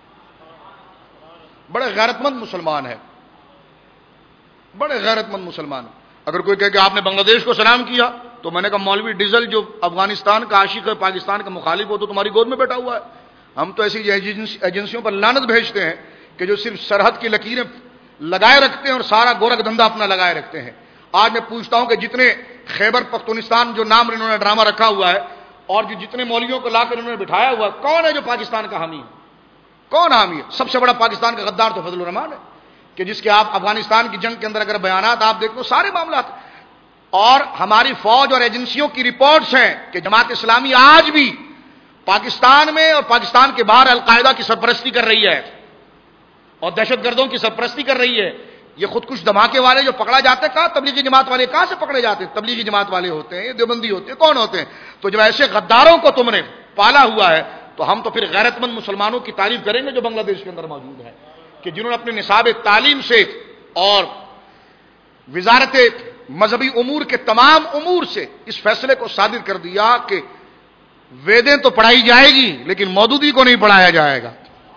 Speaker 1: بڑے غیرت مند مسلمان ہے, بڑے غیرت مند مسلمان. اگر کوئی کہے کہ آپ نے بنگلہ دیش کو سلام کیا تو میں نے کہا مولوی ڈیزل جو افغانستان کا عاشق ہے, پاکستان کا مخالف ہو, تو تمہاری گود میں بیٹھا ہوا ہے. ہم تو ایسی ایجنسیوں پر لعنت بھیجتے ہیں کہ جو صرف سرحد کی لکیریں لگائے رکھتے ہیں اور سارا گورکھ دھندا اپنا لگائے رکھتے ہیں. آج میں پوچھتا ہوں کہ جتنے خیبر پختونستان جو نام انہوں نے ڈرامہ رکھا ہوا ہے, اور جو جتنے مولویوں کو لا کر انہوں نے بٹھایا ہوا ہے, کون ہے جو پاکستان کا حامی ہے؟ کون حامی ہے؟ سب سے بڑا پاکستان کا غدار تو فضل الرحمان ہے, کہ جس کے آپ افغانستان کی جنگ کے اندر اگر بیانات آپ دیکھ لو, سارے معاملات. اور ہماری فوج اور ایجنسیوں کی رپورٹس ہیں کہ جماعت اسلامی آج بھی پاکستان میں اور پاکستان کے باہر القاعدہ کی سرپرستی کر رہی ہے اور دہشت گردوں کی سرپرستی کر رہی ہے. یہ خودکش دھماکے والے جو پکڑا جاتے ہیں, کہاں تبلیغی جماعت والے کہاں سے پکڑے جاتے ہیں؟ تبلیغی جماعت والے ہوتے ہیں, دیوبندی ہوتے ہیں, کون ہوتے ہیں؟ تو جب ایسے غداروں کو تم نے پالا ہوا ہے تو ہم تو پھر غیرت مند مسلمانوں کی تعریف کریں گے جو بنگلہ دیش کے اندر موجود ہے, کہ جنہوں نے اپنے نصاب تعلیم سے اور وزارت مذہبی امور کے تمام امور سے اس فیصلے کو صادر کر دیا کہ ویدیں تو پڑھائی جائے گی لیکن مودودی کو نہیں پڑھایا جائے گا.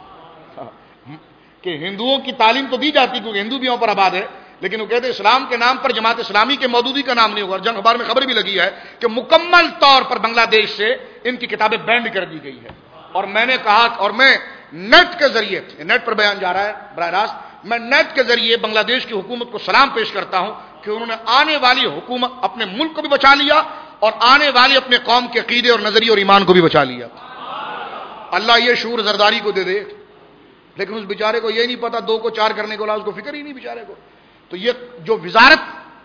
Speaker 1: کہ ہندوؤں کی تعلیم تو دی جاتی کیونکہ ہندو بھی وہاں پر آباد ہے, لیکن وہ کہتے ہیں اسلام کے نام پر جماعت اسلامی کے مودودی کا نام نہیں ہوگا. جنگ اخبار میں خبر بھی لگی ہے کہ مکمل طور پر بنگلہ دیش سے ان کی کتابیں بینڈ کر دی گئی ہے. اور میں نے کہا, اور میں نیٹ کے ذریعے, نیٹ پر بیان جا رہا ہے براہ راست, میں نیٹ کے ذریعے بنگلہ دیش کی حکومت کو سلام پیش کرتا ہوں کہ انہوں نے آنے والی حکومت اپنے ملک کو بھی بچا لیا اور آنے والی اپنے قوم کے عقیدے اور نظریے اور ایمان کو بھی بچا لیا. اللہ یہ شعور زرداری کو دے دے, لیکن اس بیچارے کو یہ نہیں پتا 2 کو 4 کرنے کو, اس کو فکر ہی نہیں بیچارے کو. تو یہ جو وزارت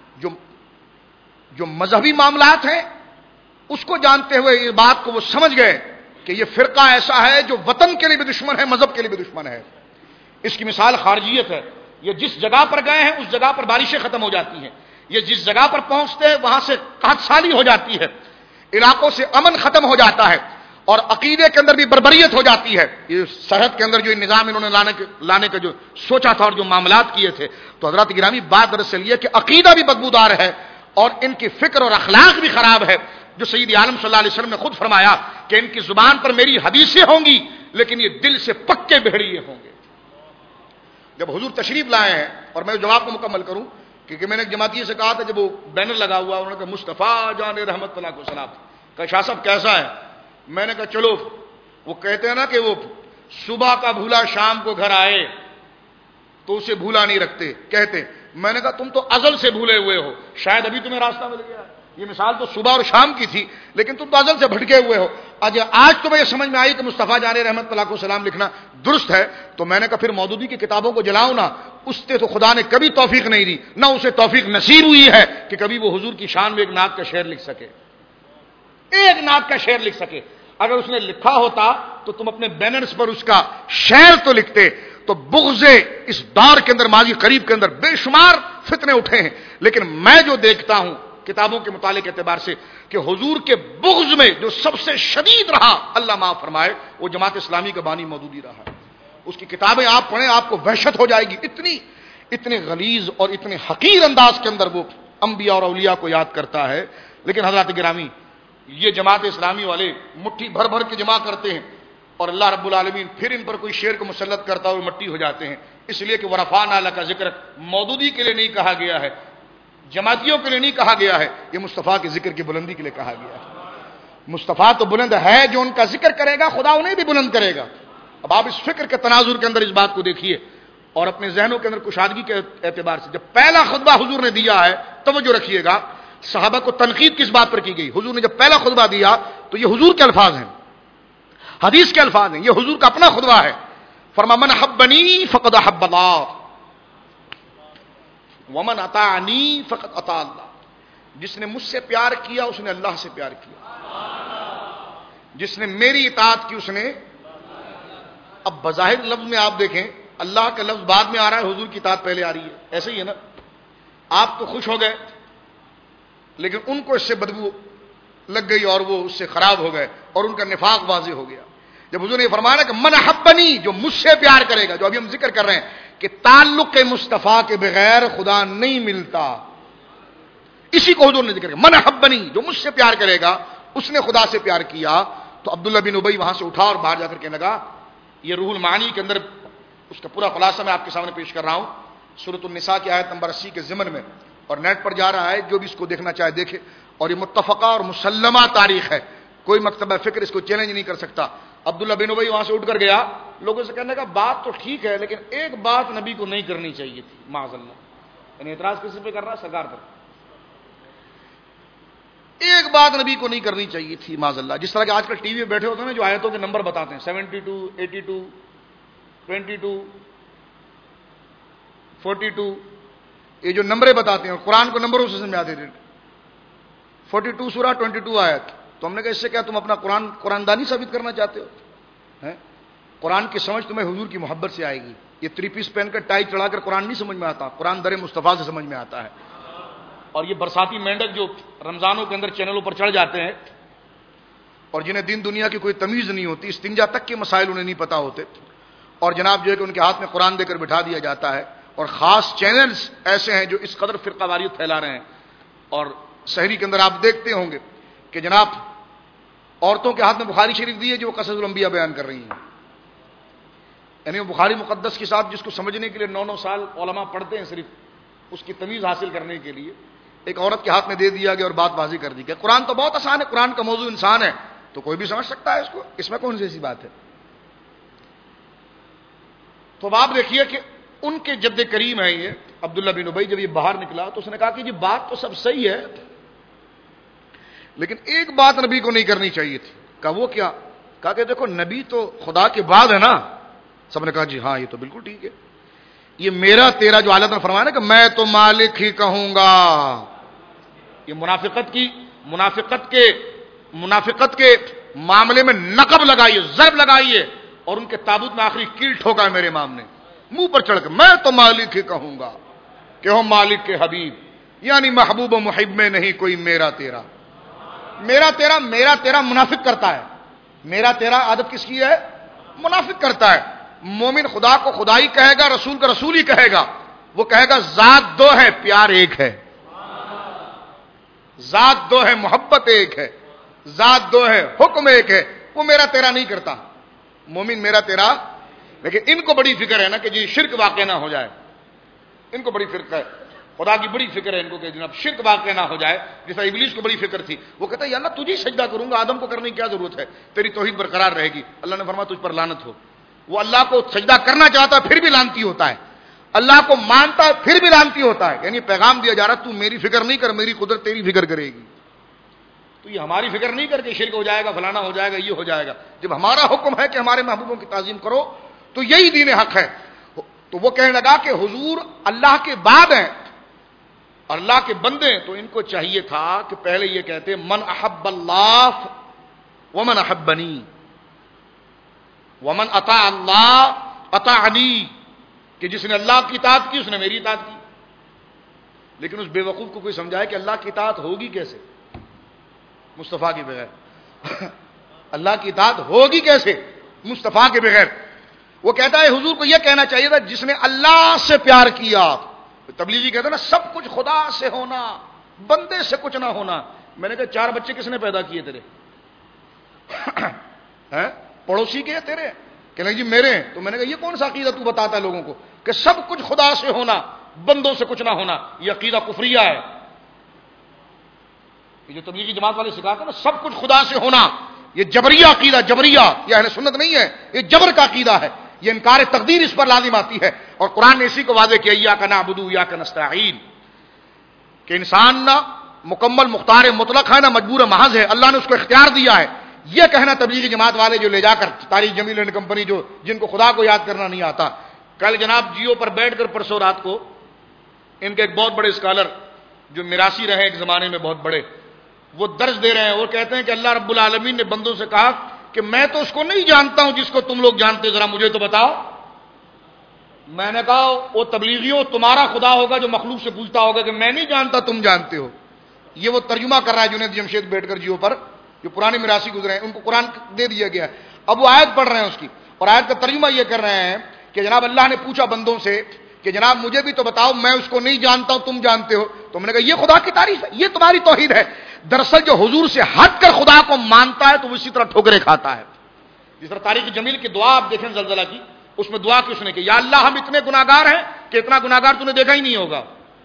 Speaker 1: جو مذہبی معاملات ہیں اس کو جانتے ہوئے اس بات کو وہ سمجھ گئے کہ یہ فرقہ ایسا ہے جو وطن کے لیے بھی دشمن ہے, مذہب کے لیے بھی دشمن ہے. اس کی مثال خارجیت ہے. یہ جس جگہ پر گئے ہیں اس جگہ پر بارشیں ختم ہو جاتی ہیں, یہ جس جگہ پر پہنچتے ہیں وہاں سے قحط سالی ہو جاتی ہے, علاقوں سے امن ختم ہو جاتا ہے, اور عقیدے کے اندر بھی بربریت ہو جاتی ہے. یہ سرحد کے اندر جو نظام انہوں نے لانے کا جو سوچا تھا اور جو معاملات کیے تھے, تو حضرات گرامی بات دراصل یہ کہ عقیدہ بھی بدبودار ہے اور ان کی فکر اور اخلاق بھی خراب ہے. جو سید عالم صلی اللہ علیہ وسلم نے خود فرمایا کہ ان کی زبان پر میری حدیثیں ہوں گی لیکن یہ دل سے پکے بھیڑیے ہوں گے. جب حضور تشریف لائے ہیں, اور میں جواب کو مکمل کروں کیونکہ میں نے ایک جماعتی سے کہا تھا جب وہ بینر لگا ہوا انہوں نے کہا مصطفیٰ جان رحمت اللہ کو سلام، کہا شاہ صاحب کیسا ہے؟ میں نے کہا چلو، وہ کہتے ہیں نا کہ وہ صبح کا بھولا شام کو گھر آئے تو اسے بھولا نہیں رکھتے، کہتے میں نے کہا تم تو ازل سے بھولے ہوئے ہو، شاید ابھی تمہیں راستہ مل گیا۔ یہ مثال تو صبح اور شام کی تھی، لیکن تم تو ازل سے بھٹکے ہوئے ہو۔ آج تمہیں یہ سمجھ میں آئی کہ مصطفیٰ جان رحمت اللہ کو سلام لکھنا درست ہے، تو میں نے کہا پھر مودودی کی کتابوں کو جلاؤ نا، اس سے تو خدا نے کبھی توفیق نہیں دی، نہ اسے توفیق نصیب ہوئی ہے کہ کبھی وہ حضور کی شان میں ایک نعت کا شعر لکھ سکے، ایک نعت کا شعر لکھ سکے۔ اگر اس نے لکھا ہوتا تو تم اپنے بینرز پر اس کا شعر تو لکھتے۔ تو بغض اس دور کے اندر، ماضی قریب کے اندر بے شمار فتنے اٹھے ہیں، لیکن میں جو دیکھتا ہوں کتابوں کے مطالعے کے اعتبار سے کہ حضور کے بغض میں جو سب سے شدید رہا، اللہ معاف فرمائے، وہ جماعت اسلامی کا بانی مودودی رہا۔ اس کی کتابیں آپ پڑھیں آپ کو وحشت ہو جائے گی، اتنے غلیظ اور اتنے حقیر انداز کے اندر وہ انبیاء اور اولیاء کو یاد کرتا ہے۔ لیکن حضرات گرامی، یہ جماعت اسلامی والے مٹھی بھر بھر کے جمع کرتے ہیں اور اللہ رب العالمین پھر ان پر کوئی شعر کو مسلط کرتا ہوئے مٹی ہو جاتے ہیں، اس لیے کہ ورفعنا لک ذکرک مودودی کے لیے نہیں کہا گیا ہے، جماعتیوں کے لیے نہیں کہا گیا ہے، یہ مصطفیٰ کے ذکر کی بلندی کے لیے کہا گیا ہے۔ مصطفیٰ تو بلند ہے، جو ان کا ذکر کرے گا خدا انہیں بھی بلند کرے گا۔ اب آپ اس فکر کے تناظر کے اندر اس بات کو دیکھیے اور اپنے ذہنوں کے اندر کشادگی کے اعتبار سے، جب پہلا خطبہ حضور نے دیا ہے، توجہ رکھیے گا، صحابہ کو تنقید کس بات پر کی گئی؟ حضور نے جب پہلا خطبہ دیا تو یہ حضور کے الفاظ ہیں، حدیث کے الفاظ ہیں، یہ حضور کا اپنا خطبہ ہے۔ فرمایا من حبنی فقد احب اللہ ومن اطاعنی فقد اطاع اللہ، جس نے مجھ سے پیار کیا اس نے اللہ سے پیار کیا، جس نے میری اطاعت کی اس نے۔ اب بظاہر لفظ میں آپ دیکھیں اللہ کا لفظ بعد میں آ رہا ہے، حضور کی اطاعت پہلے آ رہی ہے، ایسے ہی ہے نا؟ آپ تو خوش ہو گئے لیکن ان کو اس سے بدبو لگ گئی اور وہ اس سے خراب ہو گئے اور ان کا نفاق واضح ہو گیا۔ جب حضور نے فرمایا کہ من حبنی، جو مجھ سے پیار کرے گا، جو ابھی ہم ذکر کر رہے ہیں کہ تعلق مصطفیٰ کے بغیر خدا نہیں ملتا، اسی کو حضور نے ذکر کیا، من حبنی، جو مجھ سے پیار کرے گا اس نے خدا سے پیار کیا۔ تو عبداللہ بن ابی وہاں سے اٹھا اور باہر جا کر کہنے لگا، یہ روح المعانی کے اندر اس کا پورا خلاصہ میں آپ کے سامنے پیش کر رہا ہوں، سورۃ النساء کی آیت نمبر 80 کے ضمن میں، اور نیٹ پر جا رہا ہے، جو بھی اس کو دیکھنا چاہے دیکھے، اور یہ متفقہ اور مسلمہ تاریخ ہے، کوئی مکتبہ فکر اس کو چیلنج نہیں کر سکتا۔ عبداللہ بن ابی وہاں سے اٹھ کر گیا، لوگوں سے کہنے کا بات تو ٹھیک ہے لیکن ایک بات نبی کو نہیں کرنی چاہیے تھی، معاذ اللہ، یعنی اعتراض کسی پہ کر رہا ہے؟ سرکار پر، ایک بات نبی کو نہیں کرنی چاہیے تھی، معاذ اللہ۔ جس طرح کہ آج کل ٹی وی پہ بیٹھے ہوتے ہیں نا، جو آیتوں کے نمبر بتاتے ہیں 72 82 22 42، یہ جو نمبریں بتاتے ہیں اور قرآن کو نمبروں سے سمجھا دیتے ہیں، 42 سورہ 22 آیت، تو ہم نے کہا اس سے کیا تم اپنا قرآن دانی ثابت کرنا چاہتے ہو؟ قرآن کی سمجھ تمہیں حضور کی محبت سے آئے گی۔ یہ 3 پیس پہن کر ٹائی چڑھا کر قرآن نہیں سمجھ میں آتا، قرآن در مصطفیٰ سے سمجھ میں آتا ہے۔ اور یہ برساتی مینڈک جو رمضانوں کے اندر چینلوں پر چڑھ جاتے ہیں اور جنہیں دین دنیا کی کوئی تمیز نہیں ہوتی، استنجا تک کے مسائل انہیں نہیں پتا ہوتے، اور جناب جو ہے کہ ان کے ہاتھ میں قرآن دے کر بٹھا دیا جاتا ہے، اور خاص چینلز ایسے ہیں جو اس قدر فرقہ واریت پھیلا رہے ہیں۔ اور شہری کے اندر آپ دیکھتے ہوں گے کہ جناب عورتوں کے ہاتھ میں بخاری شریف دی ہے جو وہ قصص الانبیاء بیان کر رہی ہیں، یعنی وہ بخاری مقدس کے ساتھ جس کو سمجھنے کے لیے 9 سال علماء پڑھتے ہیں صرف اس کی تمیز حاصل کرنے کے لیے، ایک عورت کے ہاتھ میں دے دیا گیا اور بات واضح کر دی گئی۔ قرآن تو بہت آسان ہے، قرآن کا موضوع انسان ہے تو کوئی بھی سمجھ سکتا ہے اس کو، اس میں کون سی ایسی بات ہے؟ تو اب آپ دیکھیے کہ ان کے جد کریم ہیں یہ عبداللہ بن ابی، جب یہ باہر نکلا تو اس نے کہا کہ یہ بات تو سب صحیح ہے لیکن ایک بات نبی کو نہیں کرنی چاہیے تھی۔ کہا وہ کیا؟ کہا کہ دیکھو نبی تو خدا کے بعد ہے نا۔ سب نے کہا جی ہاں یہ تو بالکل ٹھیک ہے، یہ میرا تیرا جو حالت میں فرمایا نا کہ میں تو مالک ہی کہوں گا، یہ منافقت کے معاملے میں نقب لگائیے، ضرب لگائیے، اور ان کے تابوت میں آخری کیل ٹھوکا ہے میرے امام نے منہ پر چڑھ کے، میں تو مالک ہی کہوں گا کہ ہو مالک کے حبیب، یعنی محبوب و محب میں نہیں کوئی میرا تیرا۔ میرا تیرا منافق کرتا ہے، میرا تیرا عادت کس کی ہے؟ منافق کرتا ہے۔ مومن خدا کو خدا ہی کہے گا، رسول کا رسول ہی کہے گا، وہ کہے گا ذات دو ہے پیار ایک ہے، ذات دو ہے محبت ایک ہے، ذات دو ہے حکم ایک ہے، وہ میرا تیرا نہیں کرتا مومن، میرا تیرا۔ لیکن ان کو بڑی فکر ہے نا کہ جی شرک واقع نہ ہو جائے، ان کو بڑی فکر ہے۔ خدا کی بڑی فکر ہے ان کو کہ جناب شرک واقع نہ ہو جائے، جیسا ابلیس کو بڑی فکر تھی. وہ کہتا ہے یا اللہ تجھے سجدہ کروں گا، آدم کو کرنے کی کیا ضرورت ہے، تیری توحید برقرار رہے گی. اللہ نے فرمایا تجھ پر لعنت ہو. وہ اللہ کو سجدہ کرنا چاہتا ہے پھر بھی لعنتی ہوتا ہے، اللہ کو مانتا ہے پھر بھی لعنتی ہوتا ہے. یعنی پیغام دیا جا رہا تو میری فکر نہیں کر، میری قدرت تیری فکر کرے گی. تو یہ ہماری فکر نہیں کر کے شرک ہو جائے گا، فلانا ہو جائے گا، یہ ہو جائے گا. جب ہمارا حکم ہے کہ ہمارے محبوبوں کی تعظیم کرو تو یہی دین حق ہے. تو وہ کہنے لگا کہ حضور اللہ کے بعد ہیں اور اللہ کے بندے، تو ان کو چاہیے تھا کہ پہلے یہ کہتے من احب اللہ ومن احبنی ومن اطاع اللہ اطاعنی، کہ جس نے اللہ کی اطاعت کی اس نے میری اطاعت کی. لیکن اس بے وقوف کو کوئی سمجھائے کہ اللہ کی اطاعت ہوگی کیسے مصطفیٰ کے بغیر. اللہ کی اطاعت ہوگی کیسے مصطفیٰ کے بغیر. وہ کہتا ہے حضور کو یہ کہنا چاہیے تھا جس نے اللہ سے پیار کیا. تبلیغی کہتا ہے نا سب کچھ خدا سے ہونا، بندے سے کچھ نہ ہونا. میں نے کہا 4 بچے کس نے پیدا کیے تیرے؟ پڑوسی کے تیرے؟ کہ نہیں جی میرے. تو میں نے کہا یہ کون سا عقیدہ تو بتاتا ہے لوگوں کو کہ سب کچھ خدا سے ہونا، بندوں سے کچھ نہ ہونا؟ یہ عقیدہ کفریہ ہے. یہ جو تبلیغی جماعت والے سکھاتے ہیں نا سب کچھ خدا سے ہونا، یہ جبریہ عقیدہ، جبریہ، یہ اہل سنت نہیں ہے، یہ جبر کا عقیدہ ہے. یہ انکار تقدیر اس پر لازم آتی ہے. اور قرآن نے اسی کو واضح کیا ایاک نعبد و ایاک نستعین، کہ انسان نہ مکمل مختار مطلق ہے نہ مجبور محض ہے، اللہ نے اس کو اختیار دیا ہے. یہ کہنا تبلیغی جماعت والے جو لے جا کر تاریخ جمیل اینڈ کمپنی جو جن کو خدا کو یاد کرنا نہیں آتا. کل جناب جیو پر بیٹھ کر پرسوں رات کو ان کے ایک بہت بڑے اسکالر جو میراثی رہے ایک زمانے میں بہت بڑے، وہ درس دے رہے ہیں اور کہتے ہیں کہ اللہ رب العالمین نے بندوں سے کہا کہ میں تو اس کو نہیں جانتا ہوں جس کو تم لوگ جانتے، ذرا مجھے تو بتاؤ. میں نے کہا وہ تبلیغیوں تمہارا خدا ہوگا جو مخلوق سے پوچھتا ہوگا کہ میں نہیں جانتا تم جانتے ہو. یہ وہ ترجمہ کر رہا ہے جنید جمشید بیٹھ کر جیو پر، جو پرانے میراثی گزرے ہیں ان کو قرآن دے دیا گیا ہے. اب وہ آیت پڑھ رہے ہیں اس کی، اور آیت کا ترجمہ یہ کر رہے ہیں کہ جناب اللہ نے پوچھا بندوں سے کہ جناب مجھے بھی تو بتاؤ، میں اس کو نہیں جانتا ہوں تم جانتے ہو. تو میں نے کہا یہ خدا کی تعریف ہے، یہ تمہاری توحید ہے. دراصل جو حضور سے ہٹ کر خدا کو مانتا ہے تو وہ اسی طرح ٹھوکرے کھاتا ہے. جس طرح تاریخ جمیل کی دعا آپ دیکھیں زلزلہ کی، اس میں دعا کس نے کی؟ یا اللہ ہم اتنے گناہگار ہیں کہ اتنا گناہگار تو نے دیکھا ہی نہیں ہوگا.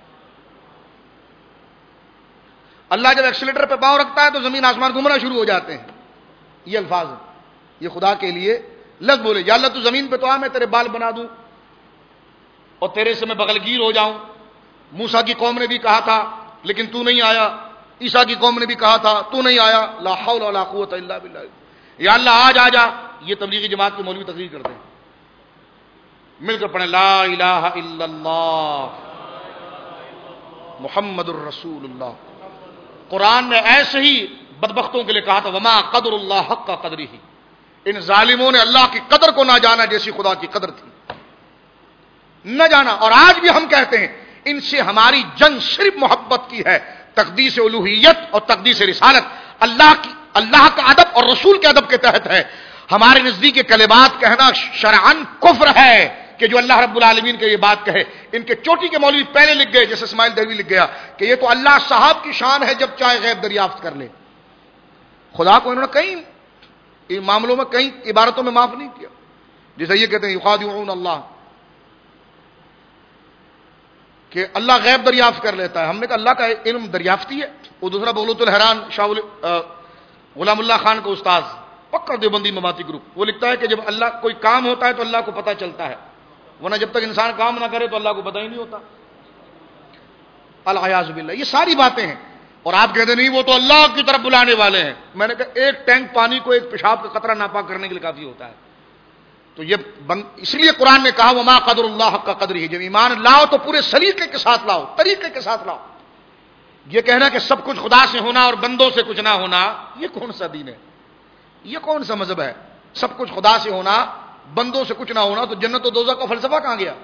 Speaker 1: اللہ جب ایکسیلیٹر پہ پاؤں رکھتا ہے تو زمین آسمان گھومنا شروع ہو جاتے ہیں. یہ الفاظ ہیں، یہ خدا کے لیے لفظ بولے. یا اللہ تو زمین پہ تو آ، میں تیرے بال بنا دوں اور تیرے سے میں بغل گیر ہو جاؤں. موسیٰ کی قوم نے بھی کہا تھا لیکن تو نہیں آیا. عیسیٰ کی قوم نے بھی کہا تھا تو نہیں آیا. لا حول ولا قوت الا باللہ. یا اللہ آج آ جا. یہ تبلیغی جماعت کے مولوی تقریر کرتے ہیں. مل کر پڑھیں لا الہ الا اللہ محمد الرسول اللہ. قرآن نے ایسے ہی بدبختوں کے لیے کہا تھا وما قدر اللہ حق قدرہ. ان ظالموں نے اللہ کی قدر کو نہ جانا جیسی خدا کی قدر تھی، نہ جانا. اور آج بھی ہم کہتے ہیں ان سے ہماری جنگ صرف محبت کی ہے، تقدیس الوہیت اور تقدیس رسالت اللہ کا ادب اور رسول کے ادب کے تحت ہے. ہمارے نزدیک کلمات کہنا شرعن کفر ہے کہ جو اللہ رب العالمین کے یہ بات کہے. ان کے چوٹی کے مولوی پہلے لکھ گئے جیسے اسماعیل دہلوی لکھ گیا کہ یہ تو اللہ صاحب کی شان ہے جب چاہے غیب دریافت کر لے. خدا کو انہوں نے کئی ان معاملوں میں کئی عبارتوں میں معاف نہیں کیا. جیسے یہ کہتے ہیں یخادعون اللہ کہ اللہ غیب دریافت کر لیتا ہے. ہم نے کہا اللہ کا علم دریافتی ہے. وہ دوسرا بغلوۃ الحران شاہ غلام اللہ خان کا استاذ پکا دیوبندی مماتی گروپ، وہ لکھتا ہے کہ جب اللہ کوئی کام ہوتا ہے تو اللہ کو پتہ چلتا ہے، ورنہ جب تک انسان کام نہ کرے تو اللہ کو پتہ ہی نہیں ہوتا. العیاذ باللہ. یہ ساری باتیں ہیں اور آپ کہتے نہیں وہ تو اللہ کی طرف بلانے والے ہیں. میں نے کہا ایک ٹینک پانی کو ایک پیشاب کا قطرہ ناپاک کرنے کے لیے کافی ہوتا ہے. تو یہ اس لیے قرآن نے کہا وما قدر اللہ حق قدرہ. جب ایمان لاؤ تو پورے سلیقے کے ساتھ لاؤ، طریقے کے ساتھ لاؤ. یہ کہنا کہ سب کچھ خدا سے ہونا اور بندوں سے کچھ نہ ہونا، یہ کون سا دین ہے؟ یہ کون سا مذہب ہے؟ سب کچھ خدا سے ہونا، بندوں سے کچھ نہ ہونا. تو جنت و دوزخ کا فلسفہ کہاں گیا؟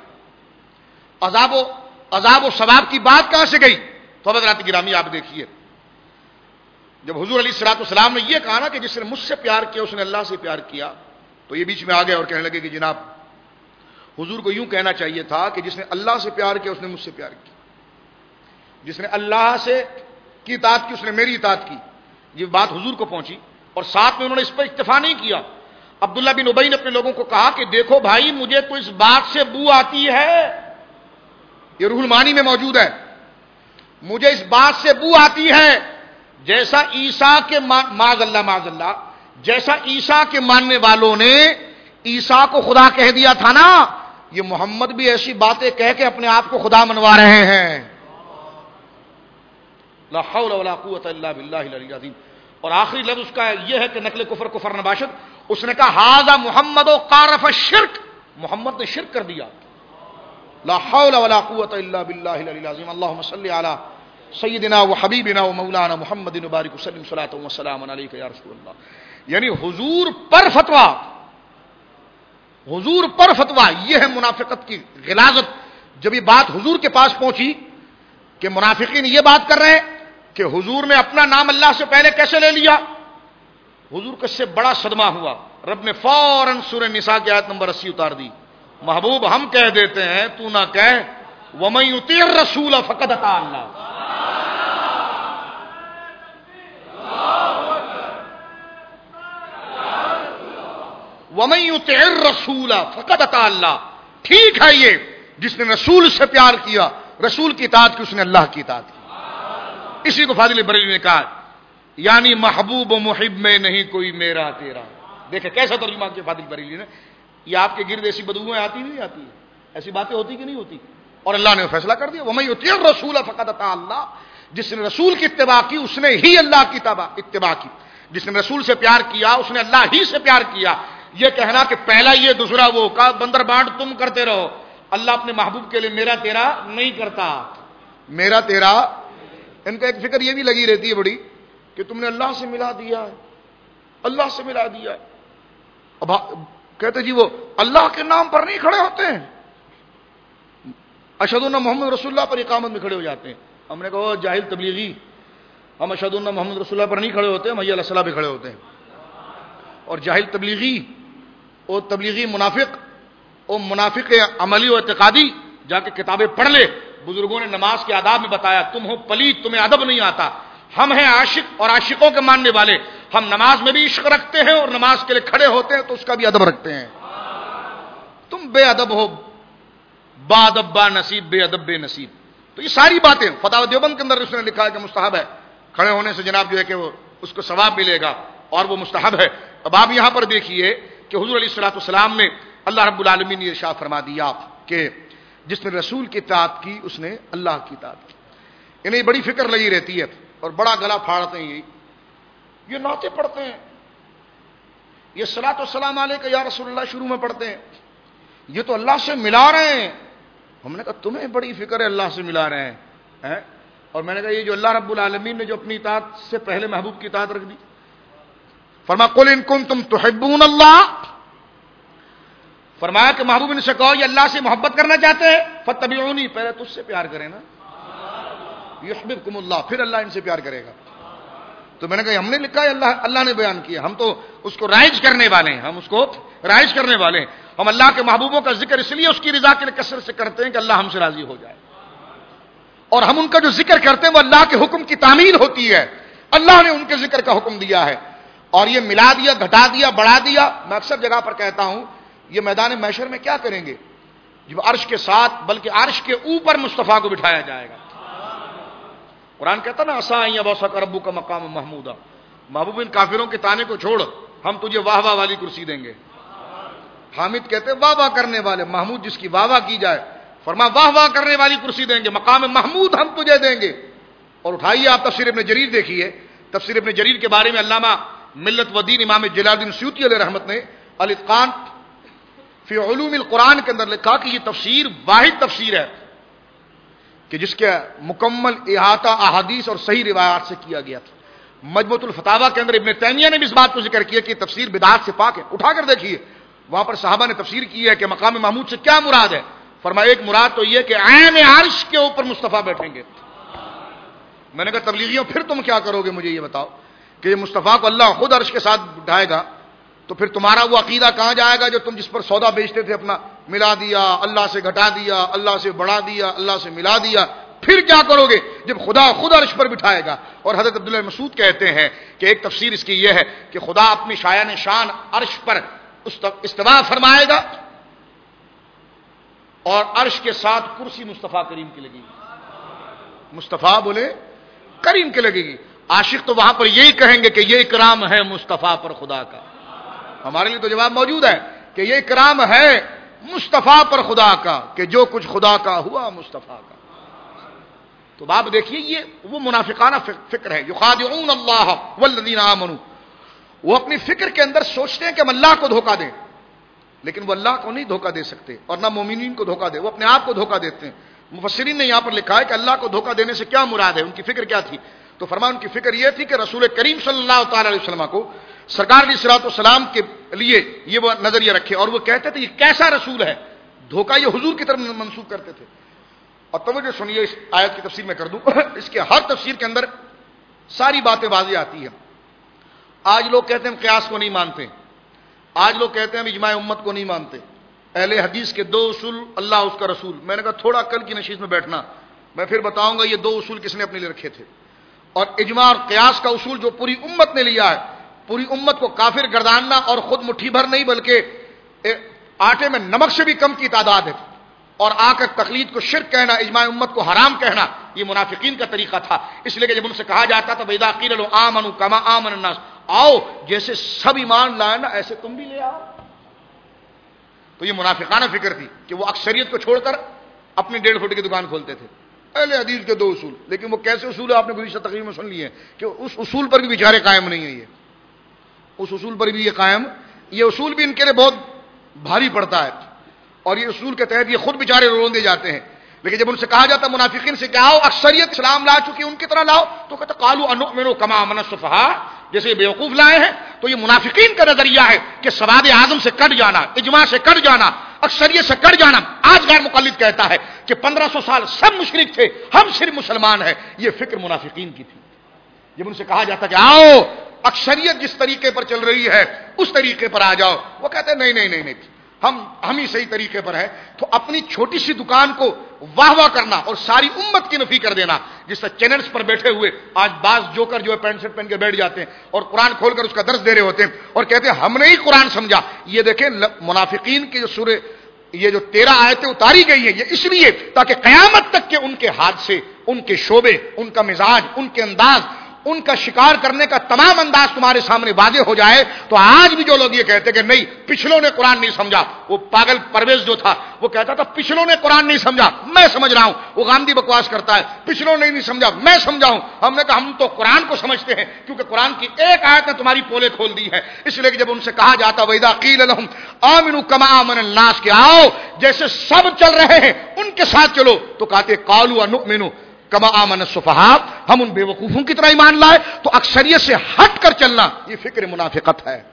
Speaker 1: عذاب و ثواب کی بات کہاں سے گئی؟ تو حضرات گرامی آپ دیکھیے، جب حضور علیہ الصلوۃ والسلام نے یہ کہا نا کہ جس نے مجھ سے پیار کیا اس نے اللہ سے پیار کیا، تو یہ بیچ میں آ گئے اور کہنے لگے کہ جناب حضور کو یوں کہنا چاہیے تھا کہ جس نے اللہ سے پیار کیا اس نے مجھ سے پیار کیا، جس نے اللہ سے کی اطاعت کی اس نے میری اطاعت کی. یہ بات حضور کو پہنچی اور ساتھ میں انہوں نے اس پر اکتفا نہیں کیا. عبداللہ بن ابی نے اپنے لوگوں کو کہا کہ دیکھو بھائی مجھے تو اس بات سے بو آتی ہے، یہ روح المعانی میں موجود ہے، مجھے اس بات سے بو آتی ہے جیسا عیسیٰ کے معاذ اللہ جیسا عیسیٰ کے ماننے والوں نے عیسیٰ کو خدا کہہ دیا تھا نا، یہ محمد بھی ایسی باتیں کہہ کے اپنے آپ کو خدا منوا رہے ہیں۔ لا حول ولا قوت الا باللہ العلی العظیم۔ اور آخری لفظ اس کا یہ ہے کہ نقل کفر نباشد، اس نے کہا ھذا محمد و قارف الشرک، محمد نے شرک کر دیا۔ لا حول ولا قوت الا باللہ العلی العظیم۔ اللهم صل علی سیدنا و حبیبنا و مولانا محمد مبارک وسلم صلاۃ و سلام علیک یا رسول اللہ۔ یعنی حضور پر فتویٰ، یہ ہے منافقت کی غلاظت۔ جب یہ بات حضور کے پاس پہنچی کہ منافقین یہ بات کر رہے ہیں کہ حضور نے اپنا نام اللہ سے پہلے کیسے لے لیا، حضور کو اس سے بڑا صدمہ ہوا۔ رب نے فوراً سورہ نساء کی آیت نمبر 80 اتار دی، محبوب ہم کہہ دیتے ہیں تو نہ کہہ، وَمَن يُطِعِ الرَّسُولَ فَقَدْ أَطَاعَ اللَّهَ۔ وَمَن يُطِعِ الرَّسُولَ فَقَدْ أَطَاعَ اللَّهَ، ٹھیک ہے یہ جس نے رسول سے پیار کیا، رسول کی اطاعت کی، اس نے اللہ کی اطاعت کی۔ اسی کو فاضل بریلوی نے کہا یعنی محبوب و محب میں نہیں کوئی میرا تیرا۔ دیکھیں کیسا ترجمہ کیا فاضل بریلوی نے۔ یہ آپ کے گرد ایسی بدبوئیں آتی نہیں آتی، ایسی باتیں ہوتی کہ نہیں ہوتی؟ اور اللہ نے فیصلہ کر دیا وَمَن يُطِعِ الرَّسُولَ فَقَدْ أَطَاعَ اللَّهَ، جس نے رسول کی اتباع کی اس نے ہی اللہ کی اتباع کی، جس نے رسول سے پیار کیا اس نے اللہ ہی سے پیار کیا۔ یہ کہنا کہ پہلا یہ دوسرا وہ کا بندر بانٹ تم کرتے رہو، اللہ اپنے محبوب کے لیے میرا تیرا نہیں کرتا۔ میرا تیرا، ان کا ایک فکر یہ بھی لگی رہتی ہے بڑی کہ تم نے اللہ سے ملا دیا ہے، اللہ سے ملا دیا ہے۔ اب کہتے جی وہ اللہ کے نام پر نہیں کھڑے ہوتے ہیں، اشہد ان محمد رسول اللہ پر اقامت میں کھڑے ہو جاتے ہیں۔ ہم نے کہا جاہل تبلیغی، ہم اشہد ان محمد رسول اللہ پر نہیں کھڑے ہوتے، ہم حی علی الصلاۃ پہ کھڑے ہوتے ہیں۔ اور جاہل تبلیغی اور تبلیغی منافق اور منافق عملی و اعتقادی جا کے کتابیں پڑھ لے، بزرگوں نے نماز کے آداب میں بتایا تم ہو پلید، تمہیں ادب نہیں آتا۔ ہم ہیں عاشق اور عاشقوں کے ماننے والے، ہم نماز میں بھی عشق رکھتے ہیں اور نماز کے لیے کھڑے ہوتے ہیں تو اس کا بھی ادب رکھتے ہیں۔ تم بے ادب ہو، با ادب با نصیب، بے ادب بے نصیب۔ تو یہ ساری باتیں فتاوی دیوبند کے اندر اس نے لکھا ہے کہ مستحب ہے، کھڑے ہونے سے جناب جو ہے کہ وہ اس کو ثواب ملے گا اور وہ مستحب ہے۔ اب آپ یہاں پر دیکھیے کہ حضور علیہ الصلوۃ والسلام نے اللہ رب العالمین نے ارشاد فرما دیا کہ جس نے رسول کی اطاعت کی اس نے اللہ کی اطاعت کی۔ انہیں بڑی فکر لگی رہتی ہے اور بڑا گلا پھاڑتے ہیں، یہ نعتیں پڑھتے ہیں، یہ صلاۃ والسلام علیک یا رسول اللہ شروع میں پڑھتے ہیں، یہ تو اللہ سے ملا رہے ہیں۔ ہم نے کہا تمہیں بڑی فکر ہے اللہ سے ملا رہے ہیں، اور میں نے کہا یہ جو اللہ رب العالمین نے جو اپنی اطاعت سے پہلے محبوب کی اطاعت رکھ دی، فرمایا قل ان کنتم تحبون اللہ، فرمایا کہ محبوب ان سے کہو یہ اللہ سے محبت کرنا چاہتے ہیں فاتبعونی، پہلے تجھ سے پیار کریں نا، یحببکم اللہ، پھر اللہ ان سے پیار کرے گا۔ تو میں نے کہا ہم نے لکھا ہے اللہ نے بیان کیا، ہم تو اس کو رائج کرنے والے ہیں، ہم اس کو رائج کرنے والے ہیں۔ ہم اللہ کے محبوبوں کا ذکر اس لیے اس کی رضا کے لیے کثرت سے کرتے ہیں کہ اللہ ہم سے راضی ہو جائے، اور ہم ان کا جو ذکر کرتے ہیں وہ اللہ کے حکم کی تعمیل ہوتی ہے، اللہ نے ان کے ذکر کا حکم دیا ہے۔ اور یہ ملا دیا، گھٹا دیا، بڑھا دیا، میں اکثر جگہ پر کہتا ہوں یہ میدان محشر میں کیا کریں گے جب عرش کے ساتھ بلکہ عرش کے اوپر مصطفیٰ کو بٹھایا جائے گا۔ قرآن کہتا نا عسیٰ ان یبعثک ربک مقاما محمودا، محبوب ان کافروں کے تانے کو چھوڑ، ہم تجھے واہ واہ والی کرسی دیں گے۔ حامد کہتے واہ واہ کرنے والے، محمود جس کی واہ واہ کی جائے، فرما واہ واہ کرنے والی کرسی دیں گے، مقام محمود ہم تجھے دیں گے۔ اور اٹھائیے آپ تفسیر ابن جریر دیکھیے، تفسیر ابن جریر کے بارے میں علامہ ملت و دین امام جلال الدین سیوطی علیہ رحمت نے الاتقان فی علوم القرآن کے اندر لکھا کہ یہ تفسیر واحد تفسیر ہے کہ جس کے مکمل احاطہ احادیث اور صحیح روایات سے کیا گیا تھا۔ مجموعۃ الفتاوی کے اندر ابن تیمیہ نے بھی اس بات کو ذکر کیا کہ تفسیر بدعات سے پاک ہے، اٹھا کر دیکھیے وہاں پر صحابہ نے تفسیر کی ہے کہ مقام محمود سے کیا مراد ہے۔ فرمایا ایک مراد تو یہ کہ عین عرش کے اوپر مصطفیٰ بیٹھیں گے۔ میں نے کہا تبلیغیوں پھر تم کیا کرو گے، مجھے یہ بتاؤ کہ یہ مصطفیٰ کو اللہ خود عرش کے ساتھ بٹھائے گا تو پھر تمہارا وہ عقیدہ کہاں جائے گا جو تم جس پر سودا بیچتے تھے، اپنا ملا دیا، اللہ سے گھٹا دیا، اللہ سے بڑھا دیا، اللہ سے ملا دیا، پھر کیا کرو گے جب خدا خود عرش پر بٹھائے گا۔ اور حضرت عبداللہ مسعود کہتے ہیں کہ ایک تفسیر اس کی یہ ہے کہ خدا اپنی شایان شان عرش پر استوا فرمائے گا اور عرش کے ساتھ کرسی مصطفیٰ کریم کی لگی گی۔ مصطفیٰ بولے کریم کے لگے گی. عاشق تو وہاں پر یہی کہیں گے کہ یہ اکرام ہے مصطفیٰ پر خدا کا. ہمارے لیے تو جواب موجود ہے کہ یہ اکرام ہے مصطفیٰ پر خدا کا کہ جو کچھ خدا کا ہوا مصطفیٰ کا. تو باب دیکھیے یہ وہ منافقانہ فکر ہے. یخادعون اللہ والذین آمنوا، وہ اپنی فکر کے اندر سوچتے ہیں کہ ہم اللہ کو دھوکہ دیں، لیکن وہ اللہ کو نہیں دھوکہ دے سکتے اور نہ مومنین کو دھوکہ دے، وہ اپنے آپ کو دھوکہ دیتے ہیں. مفسرین نے یہاں پر لکھا ہے کہ اللہ کو دھوکہ دینے سے کیا مراد ہے، ان کی فکر کیا تھی. تو فرمان ان کی فکر یہ تھی کہ رسول کریم صلی اللہ تعالی علیہ وسلم کو سرکار علیہ الصلوۃ والسلام کے لیے یہ وہ نظریہ رکھے، اور وہ کہتے تھے یہ کیسا رسول ہے، دھوکہ یہ حضور کی طرف منسوب کرتے تھے. اور توجہ سنیے اس آیت کی تفسیر میں کر دوں، اس کے ہر تفسیر کے اندر ساری باتیں واضح آتی ہیں. آج لوگ کہتے ہیں ہم قیاس کو نہیں مانتے، آج لوگ کہتے ہیں ہم اجماع امت کو نہیں مانتے. اہل حدیث کے 2 اصول، اللہ اس کا رسول. میں نے کہا تھوڑا کل کی نشست میں بیٹھنا، میں پھر بتاؤں گا یہ 2 اصول کس نے اپنے لیے رکھے تھے. اور اجماع اور قیاس کا اصول جو پوری امت نے لیا ہے، پوری امت کو کافر گرداننا اور خود مٹھی بھر نہیں بلکہ آٹے میں نمک سے بھی کم کی تعداد ہے، اور آ کر تقلید کو شرک کہنا، اجماع امت کو حرام کہنا، یہ منافقین کا طریقہ تھا. اس لیے کہ جب ان سے کہا جاتا تھا وَإِذَا قِيلَ لَهُمْ آمَنُوا كَمَا آمَنَ النَّاسُ، آؤ جیسے سب ایمان لائے نا ایسے تم بھی لے آؤ. تو یہ منافقانہ فکر تھی کہ وہ اکثریت کو چھوڑ کر اپنی 1.5 فٹ کی دکان کھولتے تھے. اہل حدیث کے 2 اصول، لیکن وہ کیسے اصول ہے آپ نے گزشتہ تقریر میں سن لیے کہ اس اصول پر بھی بیچارے قائم نہیں ہیں. یہ اس اصول پر بھی یہ قائم، یہ اصول بھی ان کے لیے بہت بھاری پڑتا ہے، اور یہ اصول کے تحت یہ خود بیچارے روندے جاتے ہیں. لیکن جب ان سے کہا جاتا منافقین سے کہ آؤ اکثریت اسلام لا چکی ان کی طرح لاؤ، تو کہتے قالوا انؤمن کما آمن السفہاء، جیسے یہ بیوقوف لائے ہیں. تو یہ منافقین کا نظریہ ہے کہ سواد اعظم سے کٹ جانا، اجماع سے کٹ جانا، اکثریت سے کٹ جانا. آج غیر مقلد کہتا ہے کہ 1500 سال سب مشرک تھے، ہم صرف مسلمان ہیں. یہ فکر منافقین کی تھی. جب ان سے کہا جاتا کہ آؤ اکثریت جس طریقے پر چل رہی ہے اس طریقے پر آ جاؤ، وہ کہتے ہیں نہیں نہیں نہیں نہیں، ہم ہی صحیح طریقے پر ہے. تو اپنی چھوٹی سی دکان کو واہ واہ کرنا اور ساری امت کی نفی کر دینا. جس طرح چینلز پر بیٹھے ہوئے آج بعض جوکر جو ہے پینٹ شرٹ پہن کے بیٹھ جاتے ہیں اور قرآن کھول کر اس کا درس دے رہے ہوتے ہیں اور کہتے ہیں ہم نے ہی قرآن سمجھا. یہ دیکھیں منافقین کی جو سورہ یہ جو 13 آیتیں اتاری گئی ہیں یہ اس لیے تاکہ قیامت تک کے ان کے حادثے، ان کے شعبے، ان کا مزاج، ان کے انداز، ان کا شکار کرنے کا تمام انداز تمہارے سامنے واضح ہو جائے. تو آج بھی جو لوگ یہ کہتے کہ نہیں پچھلوں نے قرآن نہیں سمجھا، وہ پاگل پرویز جو تھا وہ کہتا تھا پچھلوں نے قرآن نہیں سمجھا، میں سمجھ رہا ہوں. وہ گاندھی بکواس کرتا ہے پچھلوں نے نہیں سمجھا میں سمجھاؤں. ہم نے کہا ہم تو قرآن کو سمجھتے ہیں کیونکہ قرآن کی ایک آیت نے تمہاری پولے کھول دی ہے. اس لیے کہ جب ان سے کہا جاتا وَإِذَا قِيلَ لَهُمْ آمِنُوا كَمَا آمَنَ النَّاسُ کہ آؤ جیسے سب چل رہے ہیں ان کے ساتھ چلو، تو کہتے قالوا انؤمن کما آمن السفہاء، ہم ان بے وقوفوں کی طرح ایمان لائے. تو اکثریت سے ہٹ کر چلنا یہ فکر منافقت ہے.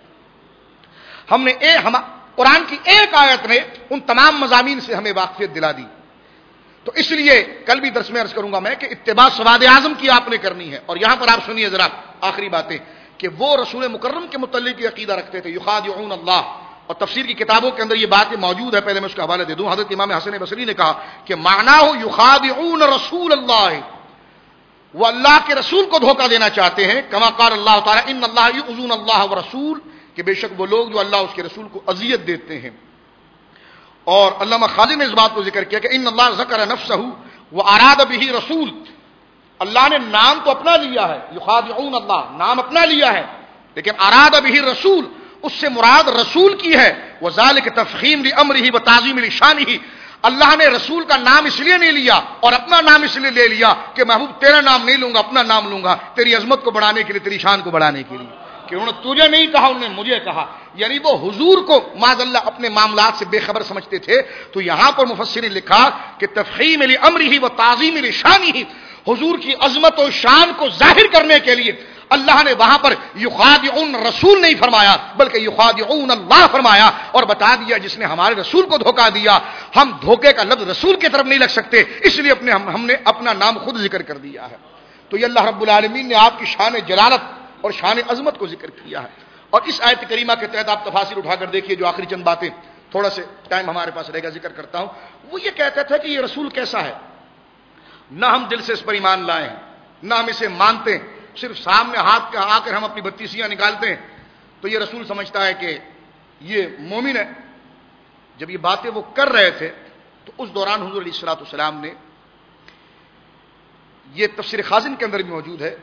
Speaker 1: ہم نے قرآن کی ایک آیت نے ان تمام مضامین سے ہمیں واقفیت دلا دی. تو اس لیے کل بھی درس میں عرض کروں گا میں کہ اتباع سواد اعظم کی آپ نے کرنی ہے. اور یہاں پر آپ سنیے ذرا آخری باتیں کہ وہ رسول مکرم کے متعلق عقیدہ رکھتے تھے یخادعون اللہ، اور تفسیر کی کتابوں کے اندر یہ باتیں موجود ہے. پہلے میں اس کا حوالہ دے دوں. حضرت امام حسن بصری نے کہا کہ معناه یخادعون رسول اللہ، وہ اللہ کے رسول کو دھوکہ دینا چاہتے ہیں. کما قال اللہ تعالی ان اللہ یؤذون اللہ ورسول، کہ بے شک وہ لوگ جو اللہ اس کے رسول کو اذیت دیتے ہیں. اور علامہ خالد نے اس بات کو ذکر کیا کہ ان اللہ ذکر نفسہ واراد به رسول، اللہ نے نام تو اپنا لیا ہے، یخادعون اللہ نام اپنا لیا ہے، لیکن اراد به رسول اس سے مراد رسول کی ہے. وذالک تفخیم لامرہ وتعظیم لشانہ، اللہ نے رسول کا نام اس لیے نہیں لیا اور اپنا نام اس لیے لے لیا کہ محبوب تیرا نام نہیں لوں گا اپنا نام لوں گا تیری عظمت کو بڑھانے کے لیے، تیری شان کو بڑھانے کے لیے، کہ انہوں نے تجھے نہیں کہا انہوں نے مجھے کہا. یعنی وہ حضور کو معاذ اللہ اپنے معاملات سے بے خبر سمجھتے تھے. تو یہاں پر مفسر نے لکھا کہ تفخیم لامرہ وتعظیم لشانہ، حضور کی عظمت و شان کو ظاہر کرنے کے لیے اللہ نے وہاں پر یخادعون رسول نہیں فرمایا بلکہ یخادعون اللہ فرمایا، اور بتا دیا جس نے ہمارے رسول کو دھوکہ دیا ہم دھوکے کا لفظ رسول کی طرف نہیں لگ سکتے، اس لیے ہم نے اپنا نام خود ذکر کر دیا ہے. تو یہ اللہ رب العالمین نے آپ کی شان جلالت اور شان عظمت کو ذکر کیا ہے. اور اس آیت کریمہ کے تحت آپ تفاسیر اٹھا کر دیکھیے. جو آخری چند باتیں تھوڑا سے ٹائم ہمارے پاس رہے گا ذکر کرتا ہوں. وہ یہ کہتا تھا کہ یہ رسول کیسا ہے، نہ ہم دل سے اس پر ایمان لائے ہیں نہ ہم اسے مانتے ہیں، صرف سامنے ہاتھ کا آ کر ہم اپنی بتیسیاں نکالتے ہیں تو یہ رسول سمجھتا ہے کہ یہ مومن ہے. جب یہ باتیں وہ کر رہے تھے تو اس دوران حضور علیہ الصلوۃ والسلام نے یہ تفسیر خازن کے اندر بھی موجود ہے،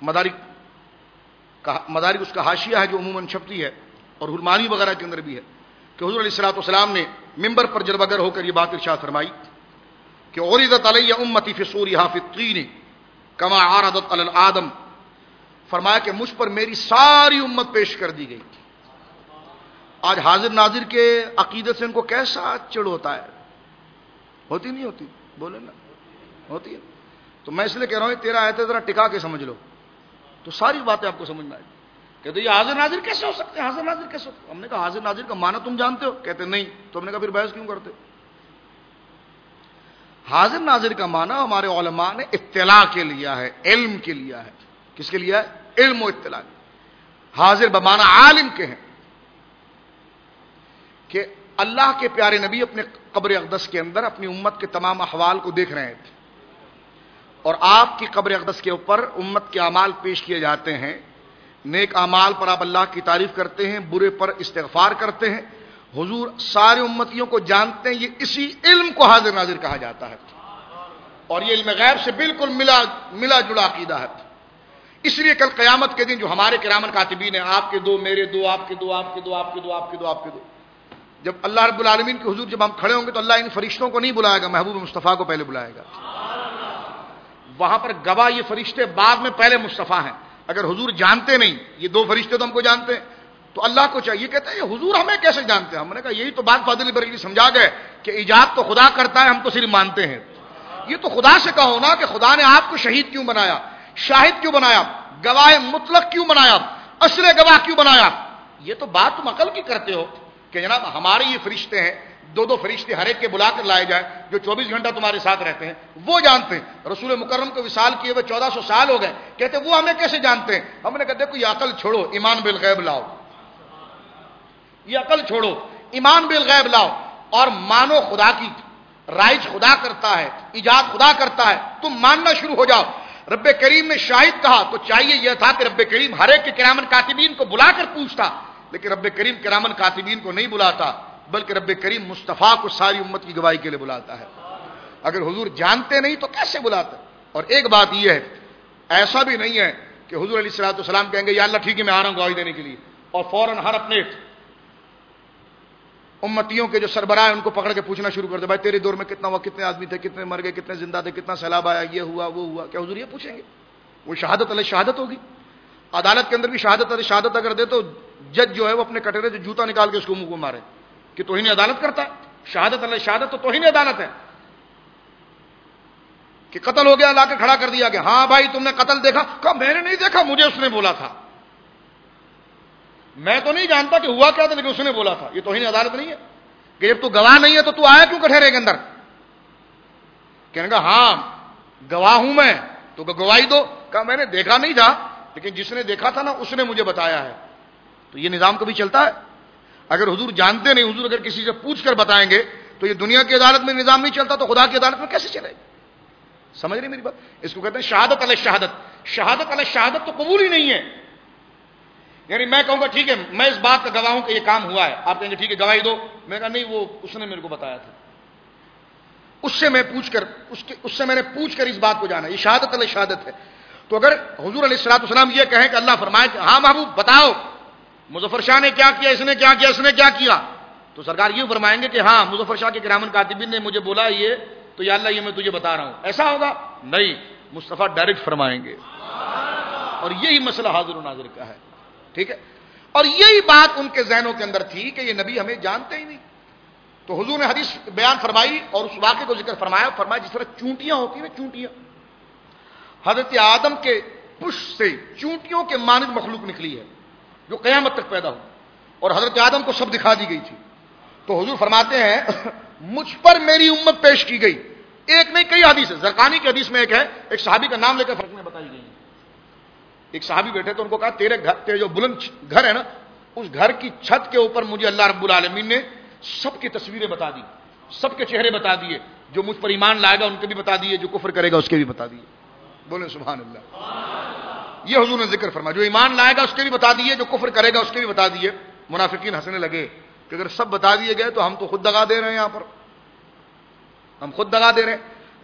Speaker 1: مدارک اس کا حاشیہ ہے جو عموماً چھپتی ہے، اور حلمانی وغیرہ کے اندر بھی ہے کہ حضور علیہ الصلوۃ والسلام نے ممبر پر جلوہ گر ہو کر یہ بات ارشاد فرمائی کہ عرضت علی امتی فی صورها فی الطین کما عرضت علی آدم، فرمایا کہ مجھ پر میری ساری امت پیش کر دی گئی۔ آج حاضر ناظر کے عقیدے سے ان کو کیسا چڑ ہوتا ہے، ہوتی نہیں ہوتی؟ بولے نا، ہوتی ہے۔ تو میں اس لیے کہہ رہا ہوں 13 آیتیں ذرا ٹکا کے سمجھ لو تو ساری باتیں آپ کو سمجھ میں آئے گی۔ کہتے یہ حاضر ناظر کیسے ہو سکتے ہیں، حاضر ناظر کیسے ہو؟ ہم نے کہا حاضر ناظر کا معنی تم جانتے ہو؟ کہتے نہیں۔ تو ہم نے کہا پھر بحث کیوں کرتے؟ حاضر ناظر کا معنی ہمارے علماء نے اطلاع کے لیا ہے، علم کے لیا ہے۔ کس کے لیا ہے؟ علم و اطلاع۔ حاضر بمعنی عالم کے ہیں کہ اللہ کے پیارے نبی اپنے قبر اقدس کے اندر اپنی امت کے تمام احوال کو دیکھ رہے ہیں، اور آپ کی قبر اقدس کے اوپر امت کے اعمال پیش کیے جاتے ہیں۔ نیک اعمال پر آپ اللہ کی تعریف کرتے ہیں، برے پر استغفار کرتے ہیں۔ حضور سارے امتیوں کو جانتے ہیں، یہ اسی علم کو حاضر ناظر کہا جاتا ہے، اور یہ علم غیب سے بالکل ملا جڑا عقیدہ ہے۔ اس لیے کل قیامت کے دن جو ہمارے کرام کاتبین ہیں، آپ کے دو، میرے دو، آپ کے دو، آپ کے دو، آپ کے دو، آپ کے دو، آپ کے دو، جب اللہ رب العالمین کے حضور جب ہم کھڑے ہوں گے تو اللہ ان فرشتوں کو نہیں بلائے گا، محبوب مصطفیٰ کو پہلے بلائے گا۔ وہاں پر گواہ یہ فرشتے بعد میں، پہلے مصطفیٰ ہیں۔ اگر حضور جانتے نہیں، یہ دو فرشتے تو ہم کو جانتے ہیں، تو اللہ کو چاہیے، کہتے ہیں یہ حضور ہمیں کیسے جانتے ہیں؟ ہم نے کہا یہی تو بات فاضل بریلوی سمجھا گئے کہ ایجاد تو خدا کرتا ہے، ہم تو صرف مانتے ہیں۔ یہ تو خدا سے کہو نا کہ خدا نے آپ کو شہید کیوں بنایا، شاہد کیوں بنایا، گواہ مطلق کیوں بنایا، اصل گواہ کیوں بنایا؟ یہ تو بات تم عقل کی کرتے ہو کہ جناب ہمارے یہ فرشتے ہیں، دو فرشتے ہر ایک کے بلا کر لائے جائیں جو 24 گھنٹہ تمہارے ساتھ رہتے ہیں، وہ جانتے ہیں۔ رسول مکرم کو وصال کیے ہوئے 1400 سال ہو گئے، کہتے وہ ہمیں کیسے جانتے ہیں؟ ہم نے کہا دیکھو یہ عقل چھوڑو، ایمان بالغیب لاؤ، یہ عقل چھوڑو، ایمان بالغیب لاؤ اور مانو خدا کی رائج خدا کرتا ہے، ایجاد خدا کرتا ہے، تم ماننا شروع ہو جاؤ۔ رب کریم نے شاہد کہا تو چاہیے یہ تھا کہ رب کریم ہر ایک کے کرامن کاتبین کو بلا کر پوچھتا، لیکن رب کریم کرامن کاتبین کو نہیں بلاتا، بلکہ رب کریم مصطفیٰ کو ساری امت کی گواہی کے لیے بلاتا ہے۔ اگر حضور جانتے نہیں تو کیسے بلاتے؟ اور ایک بات یہ ہے، ایسا بھی نہیں ہے کہ حضور علیہ الصلوۃ والسلام کہیں گے یا اللہ ٹھیک ہے میں آ رہا ہوں گواہی دینے کے لیے، اور فوراً ہر اپنے امتیوں کے جو سربراہ ہیں ان کو پکڑ کے پوچھنا شروع کر دے، بھائی تیرے دور میں کتنا ہوا، کتنے آدمی تھے، کتنے مر گئے، کتنے زندہ تھے، کتنا سیلاب آیا، یہ ہوا وہ ہوا؟ کیا حضور یہ پوچھیں گے؟ وہ شہادت علیہ شہادت ہوگی۔ عدالت کے اندر بھی شہادت علیہ شہادت اگر دے تو جج جو ہے وہ اپنے کٹورے سے جوتا نکال کے اس کو منہ کو مارے کہ توہین عدالت کرتا ہے۔ شہادت علیہ شہادت تو توہین عدالت ہے کہ قتل ہو گیا، لا کے کھڑا کر دیا کہ ہاں بھائی تم نے قتل دیکھا؟ کہا میں نے نہیں دیکھا، مجھے اس نے بولا تھا، میں تو نہیں جانتا کہ ہوا کیا تھا، لیکن اس نے بولا تھا۔ یہ توہین عدالت نہیں ہے کہ جب تو گواہ نہیں ہے تو تو آیا کیوں کٹہرے کے اندر؟ کہنے کا ہاں گواہ ہوں میں، تو گواہی دو۔ کہا میں نے دیکھا نہیں تھا، لیکن جس نے دیکھا تھا نا اس نے مجھے بتایا ہے۔ تو یہ نظام کبھی چلتا ہے؟ اگر حضور جانتے نہیں، حضور اگر کسی سے پوچھ کر بتائیں گے تو یہ دنیا کی عدالت میں نظام نہیں چلتا تو خدا کی عدالت میں کیسے چلے گا؟ سمجھ رہی میری بات؟ اس کو کہتے ہیں شہادت علیہ شہادت۔ شہادت علیہ شہادت تو قبول ہی نہیں ہے۔ یعنی میں کہوں گا ٹھیک ہے میں اس بات کا گواہ ہوں کہ یہ کام ہوا ہے، آپ کہیں گے ٹھیک ہے گواہی دو، میں کہا نہیں وہ اس نے میرے کو بتایا تھا، اس سے میں نے پوچھ کر اس بات کو جانا، یہ شہادت علیہ شہادت ہے۔ تو اگر حضور علیہ الصلوۃ والسلام یہ کہیں کہ اللہ فرمائے کہ ہاں محبوب بتاؤ مظفر شاہ نے کیا کیا، اس نے کیا کیا، اس نے کیا کیا، تو سرکار یہ فرمائیں گے کہ ہاں مظفر شاہ کے کرامن کاتبین نے مجھے بولا یہ، تو یا اللہ یہ میں تجھے بتا رہا ہوں، ایسا ہوگا؟ نہیں، مصطفیٰ ڈائریکٹ فرمائیں گے۔ اور یہی مسئلہ حاضر و ناظر کا ہے، ٹھیک ہے؟ اور یہی بات ان کے ذہنوں کے اندر تھی کہ یہ نبی ہمیں جانتے ہی نہیں۔ تو حضور نے حدیث بیان فرمائی اور اس واقعے کو ذکر فرمایا جس طرح چونٹیاں ہوتی ہیں نا، چونٹیاں، حضرت آدم کے پشت سے چونٹیوں کے مانند مخلوق نکلی ہے جو قیامت تک پیدا ہو، اور حضرت آدم کو سب دکھا دی گئی تھی۔ تو حضور فرماتے ہیں مجھ پر میری امت پیش کی گئی، ایک نہیں کئی حدیث ہے۔ زرقانی کی حدیث میں ایک ہے، ایک صحابی کا نام لے کر فرق میں بتائی گئی ہے۔ ایک صحابی بیٹھے تو ان کو کہا تیرے جو بلند گھر ہے نا، اس گھر کی چھت کے اوپر مجھے اللہ رب العالمین نے سب کی تصویریں بتا دی، سب کے چہرے بتا دیے، جو مجھ پر ایمان لائے گا ان کے بھی بتا دیے، جو کفر کرے گا اس کے بھی بتا دیے۔ بولیں سبحان اللہ۔ یہ حضور نے ذکر فرمایا، جو ایمان لائے گا اس کے بھی بتا دیے، جو کفر کرے گا اس کے بھی بتا دیے۔ منافقین ہنسنے لگے کہ اگر سب بتا دیے گئے تو ہم تو خود دغا دے رہے ہیں، یہاں پر ہم خود دغا دے رہے ہیں۔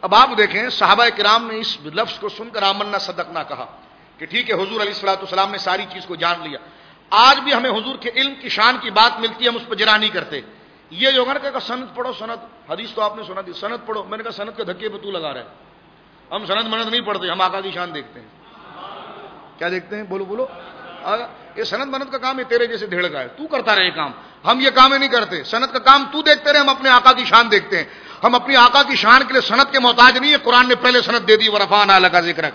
Speaker 1: اب آپ دیکھیں صحابہ کرام نے اس لفظ کو سن کر آمنا صدقنا کہا کہ ٹھیک ہے حضور علیہ الصلوۃ والسلام نے ساری چیز کو جان لیا. آج بھی ہمیں حضور کے علم کی شان کی بات ملتی ہے, ہم اس پہ جرا نہیں کرتے. یہ جو کہ سند پڑھو, سند حدیث تو آپ نے سنا دی, سند پڑھو. میں نے کہا سند کے دھکے پہ تو لگا رہا ہے, ہم سند منت نہیں پڑھتے, ہم آقا کی شان دیکھتے ہیں. کیا دیکھتے ہیں؟ بولو بولو. یہ سند منت کا کام یہ تیرے جیسے ڈھیڑ کا ہے, تو کرتا رہے کام, ہم یہ کام ہی نہیں کرتے. سند کا کام تو دیکھتے رہے, ہم اپنے آقا کی شان دیکھتے ہیں. ہم اپنی آقا کی شان کے لیے سند کے محتاج نہیں ہے. قرآن نے پہلے سند دے دی, ورفعنا لک ذکرک.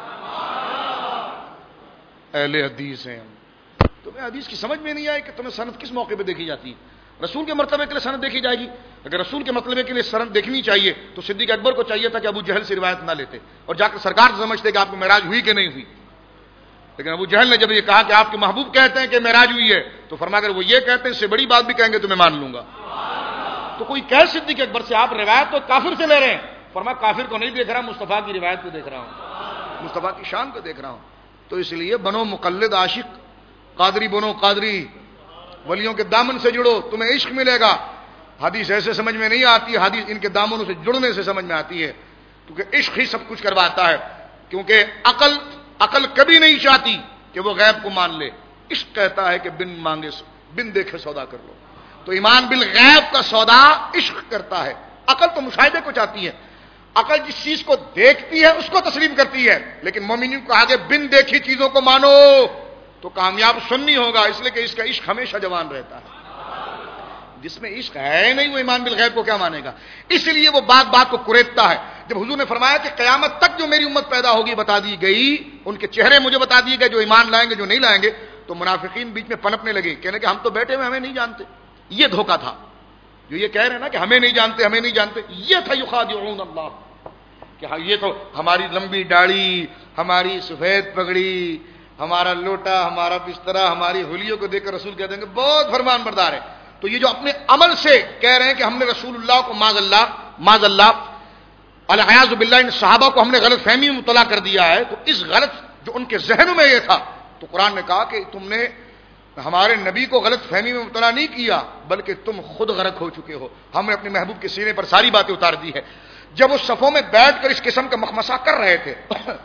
Speaker 1: اہل حدیث ہیں ہم. تمہیں حدیث کی سمجھ میں نہیں آئی کہ تمہیں سند کس موقع پہ دیکھی جاتی ہے. رسول کے مرتبے کے لیے سند دیکھی جائے گی. اگر رسول کے مرتبے کے لیے سند دیکھنی چاہیے تو صدیق اکبر کو چاہیے تھا کہ ابو جہل سے روایت نہ لیتے اور جا کر سرکار سے سمجھتے کہ آپ کو معراج ہوئی کہ نہیں ہوئی. لیکن ابو جہل نے جب یہ کہا کہ آپ کے محبوب کہتے ہیں کہ معراج ہوئی ہے, تو فرما کر وہ یہ کہتے ہیں اس سے بڑی بات بھی کہیں گے تو میں مان لوں گا. تو کوئی کہے صدیق اکبر سے آپ روایت تو کافر سے لے رہے ہیں, فرما کافر کو نہیں دیکھ رہا, مصطفیٰ کی روایت کو دیکھ رہا ہوں, مصطفیٰ کی شان کو دیکھ رہا ہوں. تو اس لیے بنو مقلد عاشق, قادری بنو قادری, ولیوں کے دامن سے جڑو, تمہیں عشق ملے گا. حدیث ایسے سمجھ میں نہیں آتی ہے, حدیث ان کے دامنوں سے جڑنے سے سمجھ میں آتی ہے, کیونکہ عشق ہی سب کچھ کرواتا ہے. کیونکہ عقل کبھی نہیں چاہتی کہ وہ غیب کو مان لے. عشق کہتا ہے کہ بن مانگے بن دیکھے سودا کر لو. تو ایمان بالغیب کا سودا عشق کرتا ہے. عقل تو مشاہدے کو چاہتی ہے, عقل جس چیز کو دیکھتی ہے اس کو تسلیم کرتی ہے, لیکن مومنین کو آگے بن دیکھی چیزوں کو مانو تو کامیاب سننی ہوگا. اس لیے کہ اس کا عشق ہمیشہ جوان رہتا ہے. جس میں عشق ہے نہیں وہ ایمان بالغیب کو کیا مانے گا. اس لیے وہ بات بات کو کریدتا ہے. جب حضور نے فرمایا کہ قیامت تک جو میری امت پیدا ہوگی بتا دی گئی, ان کے چہرے مجھے بتا دیے گئے, جو ایمان لائیں گے جو نہیں لائیں گے, تو منافقین بیچ میں پنپنے لگے, کہنے کہ ہم تو بیٹھے ہوئے ہمیں نہیں جانتے. یہ دھوکہ تھا جو یہ کہہ رہے ہیں نا کہ ہمیں نہیں جانتے ہمیں نہیں جانتے. یہ تھا یخادعون اللہ, کہ یہ تو ہماری لمبی داڑھی, ہماری سفید پگڑی, ہمارا لوٹا, ہمارا بسترا, ہماری حلیوں کو دیکھ کر رسول کہہ دیں گے بہت فرمان بردار ہے. تو یہ جو اپنے عمل سے کہہ رہے ہیں کہ ہم نے رسول اللہ کو معاذ اللہ العیاذ باللہ ان صحابہ کو ہم نے غلط فہمی میں مبتلا کر دیا ہے, تو اس غلط جو ان کے ذہنوں میں یہ تھا, تو قرآن نے کہا کہ تم نے ہمارے نبی کو غلط فہمی میں مبتلا نہیں کیا بلکہ تم خود غرق ہو چکے ہو. ہم نے اپنے محبوب کے سینے پر ساری باتیں اتار دی ہے. جب اس صفوں میں بیٹھ کر اس قسم کا مخمسہ کر رہے تھے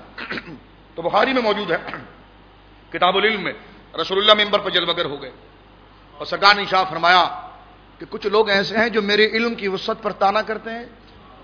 Speaker 1: تو بخاری میں موجود ہے کتاب العلم میں, رسول اللہ ممبر پر جلوگر ہو گئے اور سرکار نے ارشاد فرمایا کہ کچھ لوگ ایسے ہیں جو میرے علم کی وسعت پر تانا کرتے ہیں.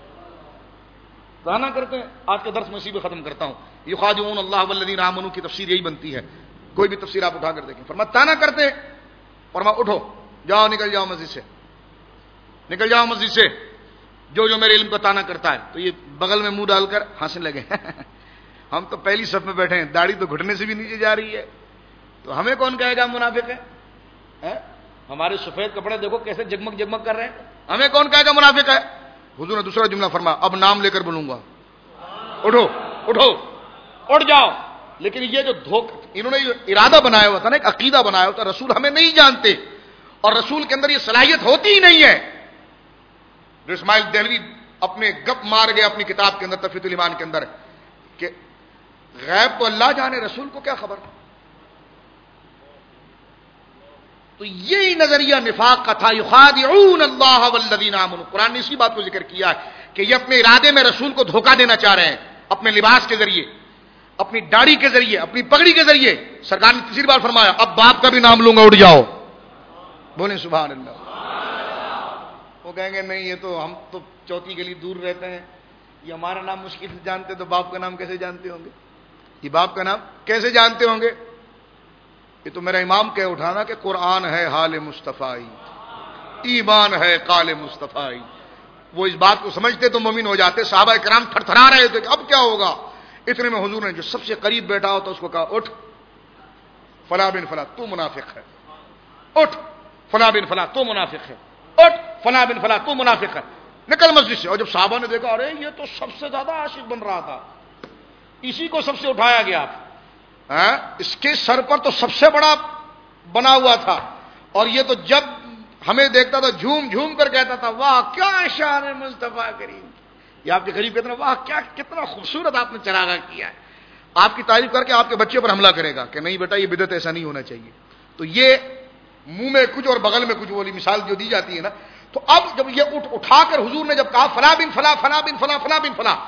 Speaker 1: آج کے درس میں اسی پہ ختم کرتا ہوں. یخادعون اللہ والذین آمنوا کی تفسیر یہی بنتی ہے, کوئی بھی تفسیر آپ اٹھا کر دیکھیں. فرمایا تانا کرتے ہیں, فرمایا اٹھو جاؤ نکل جاؤ مسجد سے, نکل جاؤ مسجد سے جو میرے علم کو تانا کرتا ہے. تو یہ بغل میں منہ ڈال کر ہنسنے لگے ہم تو پہلی صف میں بیٹھے ہیں, داڑھی تو گھٹنے سے بھی نیچے جا رہی ہے, تو ہمیں کون کہے گا منافق ہے؟ ہمارے سفید کپڑے دیکھو کیسے جگمگ جگمگ کر رہے ہیں, ہمیں کون کہے گا منافق ہے؟ حضور نے دوسرا جملہ فرمایا اب نام لے کر بولوں گا, اٹھو اٹھو اٹھ جاؤ. لیکن یہ جو انہوں نے ارادہ بنایا ہوا تھا نا, ایک عقیدہ بنایا ہوا تھا, رسول ہمیں نہیں جانتے اور رسول کے اندر یہ صلاحیت ہوتی ہی نہیں ہے. جو اسماعیل دہلوی اپنے گپ مار گئے اپنی کتاب کے اندر تفسیر الایمان کے اندر کہ غیب تو اللہ جانے, رسول کو کیا خبر. تو یہی نظریہ نفاق کا تھا. یخادعون اللہ والذین آمنوا, قرآن نے اسی بات کو ذکر کیا ہے کہ یہ اپنے ارادے میں رسول کو دھوکہ دینا چاہ رہے ہیں, اپنے لباس کے ذریعے, اپنی داڑھی کے ذریعے, اپنی پگڑی کے ذریعے. سرکار نے تیسری بار فرمایا اب باپ کا بھی نام لوں گا, اٹھ جاؤ. بولیں سبحان اللہ. وہ کہیں گے نہیں یہ تو ہم تو چوتھی گلی دور رہتے ہیں, یہ ہمارا نام مشکل سے جانتے, تو باپ کا نام کیسے جانتے ہوں گے, یہ باپ کا نام کیسے جانتے ہوں گے. یہ تو میرا امام کہہ اٹھانا کہ قرآن ہے حال مصطفی, ایمان ہے قال مصطفی. وہ اس بات کو سمجھتے تو مومن ہو جاتے. صحابہ کرام تھر تھرا رہے تھے کہ اب کیا ہوگا. اتنے میں حضور نے جو سب سے قریب بیٹھا ہوتا اس کو کہا اٹھ فلاں بن فلاں تو منافق ہے, اٹھ فلاں بن فلاں تو منافق ہے, اٹھ فلاں بن فلاں تو منافق ہے, نکل مسجد سے. اور جب صحابہ نے دیکھا ارے یہ تو سب سے زیادہ عاشق بن رہا تھا, اسی کو سب سے اٹھایا گیا, اس کے سر پر تو سب سے بڑا بنا ہوا تھا, اور یہ تو جب ہمیں دیکھتا تھا جھوم جھوم کر کہتا تھا واہ کیا شان ہے مصطفیٰ کریم. یہ آپ کے قریب کہتے ہیں واہ کیا کتنا خوبصورت آپ نے چراغا کیا ہے. آپ کی تعریف کر کے آپ کے بچے پر حملہ کرے گا کہ نہیں بیٹا یہ بدعت ایسا نہیں ہونا چاہیے. تو یہ منہ میں کچھ اور بغل میں کچھ والی مثال جو دی جاتی ہے نا. تو اب جب یہ اٹھا کر حضور نے جب کہا فلاں بن فلاں فلاں بن فلاں فلاں بن فلاں,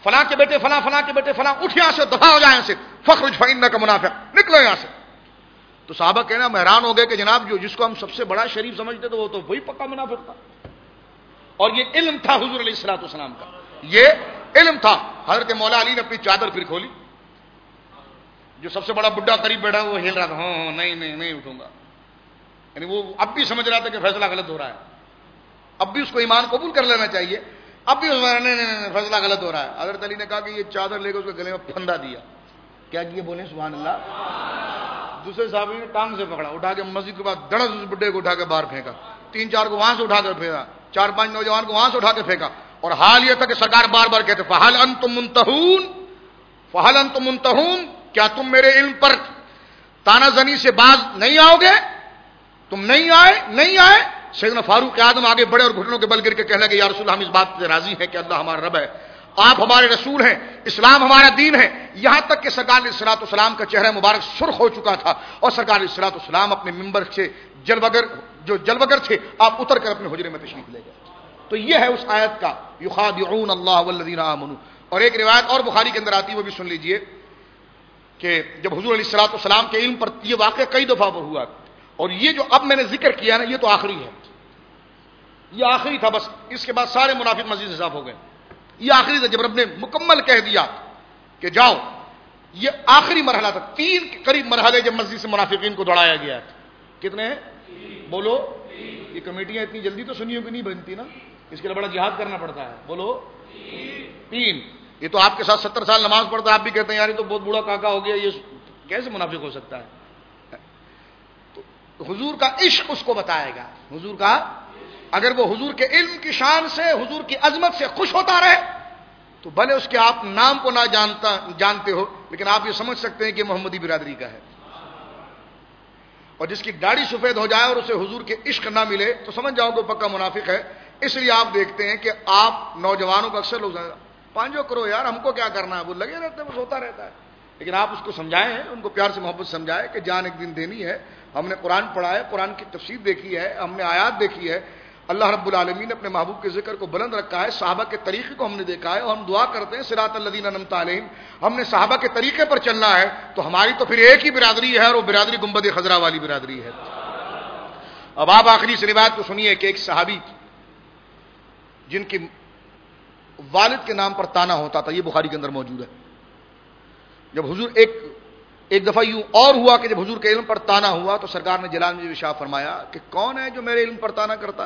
Speaker 1: فلاں کے بیٹے فلاں، فلاں کے بیٹے فلاں، اٹھ یہاں سے، دفاع ہو جائیں سے، فخرج فإنک منافق، نکلو یہاں سے۔ تو صحابہ کہنا ہم حیران ہو گئے کہ جناب جس کو ہم سب سے بڑا شریف سمجھتے تو وہ تو وہی پکا منافق تھا۔ اور یہ علم تھا حضور علیہ الصلوۃ والسلام کا، یہ علم تھا۔ حضرت مولا علی نے اپنی چادر پھر کھولی، جو سب سے بڑا بڈھا قریب بیٹھا وہ ہل رہا تھا، ہاں نہیں اٹھوں گا، یعنی وہ اب بھی سمجھ رہا تھا کہ فیصلہ غلط ہو رہا ہے، اب بھی اس کو ایمان قبول کر لینا چاہیے، اب بھی نہیں فیصلہ غلط ہو رہا ہے۔ حضرت علی نے کہا کہ یہ چادر لے کے اس کے گلے میں پھندا دیا، کیا کیے بولے سبحان اللہ۔ دوسرے صحابی نے ٹانگ سے پکڑا، اٹھا کے مسجد کے بعد دڑس اس بڈھے کو اٹھا کے باہر پھینکا، 3-4 کو وہاں سے اٹھا کر پھینکا، 4-5 نوجوان کو وہاں سے اٹھا کے پھینکا، اور حال یہ تھا کہ سرکار بار بار کہتے فہل انتم منتہون، فہل انتم منتہون، کیا تم میرے علم پر تانا زنی سے باز نہیں آؤ گے؟ تم نہیں آئے۔ سیدنا فاروق اعظم آگے بڑے اور گھٹنوں کے بل گر کے کہنے لگے یا رسول ہم اس بات سے راضی ہیں کہ اللہ ہمارا رب ہے، آپ ہمارے رسول ہیں، اسلام ہمارا دین ہے۔ یہاں تک کہ سرکار علیہ الصلوۃ والسلام کا چہرہ مبارک سرخ ہو چکا تھا، اور سرکار علیہ الصلوۃ والسلام اپنے منبر سے جلوگر تھے، آپ اتر کر اپنے حجرے میں تشریف لے گئے۔ تو یہ ہے اس آیت کا یخادعون اللہ والذین آمنوا۔ اور ایک روایت اور بخاری کے اندر آتی ہے، وہ بھی سن لیجئے، کہ جب حضور علیہ الصلوۃ والسلام کے علم پر یہ واقعہ کئی دفعہ پر ہوا، اور یہ جو اب میں نے ذکر کیا نا یہ تو آخری ہے، یہ آخری تھا، بس اس کے بعد سارے منافق مسجد سے صاف ہو گئے۔ یہ آخری تھا جب رب نے مکمل کہہ دیا کہ جاؤ، یہ آخری مرحلہ تھا۔ 3 کے قریب مرحلے جب مسجد سے منافقین کو دوڑایا گیا۔ کتنے ہیں بولو؟ یہ کمیٹیاں اتنی جلدی تو سنیوں کی نہیں بنتی نا، اس کے لیے بڑا جہاد کرنا پڑتا ہے۔ بولو 3۔ یہ تو آپ کے ساتھ 70 سال نماز پڑھتا ہے، آپ بھی کہتے ہیں یار یہ تو بہت بوڑھا کاکا ہو گیا، یہ کیسے منافق ہو سکتا ہے؟ تو حضور کا عشق اس کو بتائے گا، حضور کا، اگر وہ حضور کے علم کی شان سے، حضور کی عظمت سے خوش ہوتا رہے تو بھلے اس کے آپ نام کو نہ جانتے ہو، لیکن آپ یہ سمجھ سکتے ہیں کہ محمدی برادری کا ہے۔ اور جس کی داڑھی سفید ہو جائے اور اسے حضور کے عشق نہ ملے تو سمجھ جاؤ کہ پکا منافق ہے۔ اس لیے آپ دیکھتے ہیں کہ آپ نوجوانوں کو اکثر لوگ پانچو کرو یار ہم کو کیا کرنا ہے، وہ لگے رہتے ہیں، وہ سوتا رہتا ہے، لیکن آپ اس کو سمجھائیں، ان کو پیار سے محبت سمجھائے کہ جان ایک دن دینی ہے۔ ہم نے قرآن پڑھا ہے، قرآن کی تفسیر دیکھی ہے، ہم نے آیات دیکھی ہے، اللہ رب العالمین نے اپنے محبوب کے ذکر کو بلند رکھا ہے، صحابہ کے طریقے کو ہم نے دیکھا ہے، اور ہم دعا کرتے ہیں صراط الذین انعمت علیہم، ہم نے صحابہ کے طریقے پر چلنا ہے، تو ہماری تو پھر ایک ہی برادری ہے، اور وہ برادری گنبد خضرا والی برادری ہے۔ اب آپ آخری سے روایت کو سنیے کہ ایک صحابی جن کی والد کے نام پر تانا ہوتا تھا، یہ بخاری کے اندر موجود ہے، جب حضور ایک دفعہ یوں اور ہوا کہ جب حضور کے علم پر تانا ہوا تو سرکار نے جلال میں ارشاد فرمایا کہ کون ہے جو میرے علم پر تانا کرتا ہے؟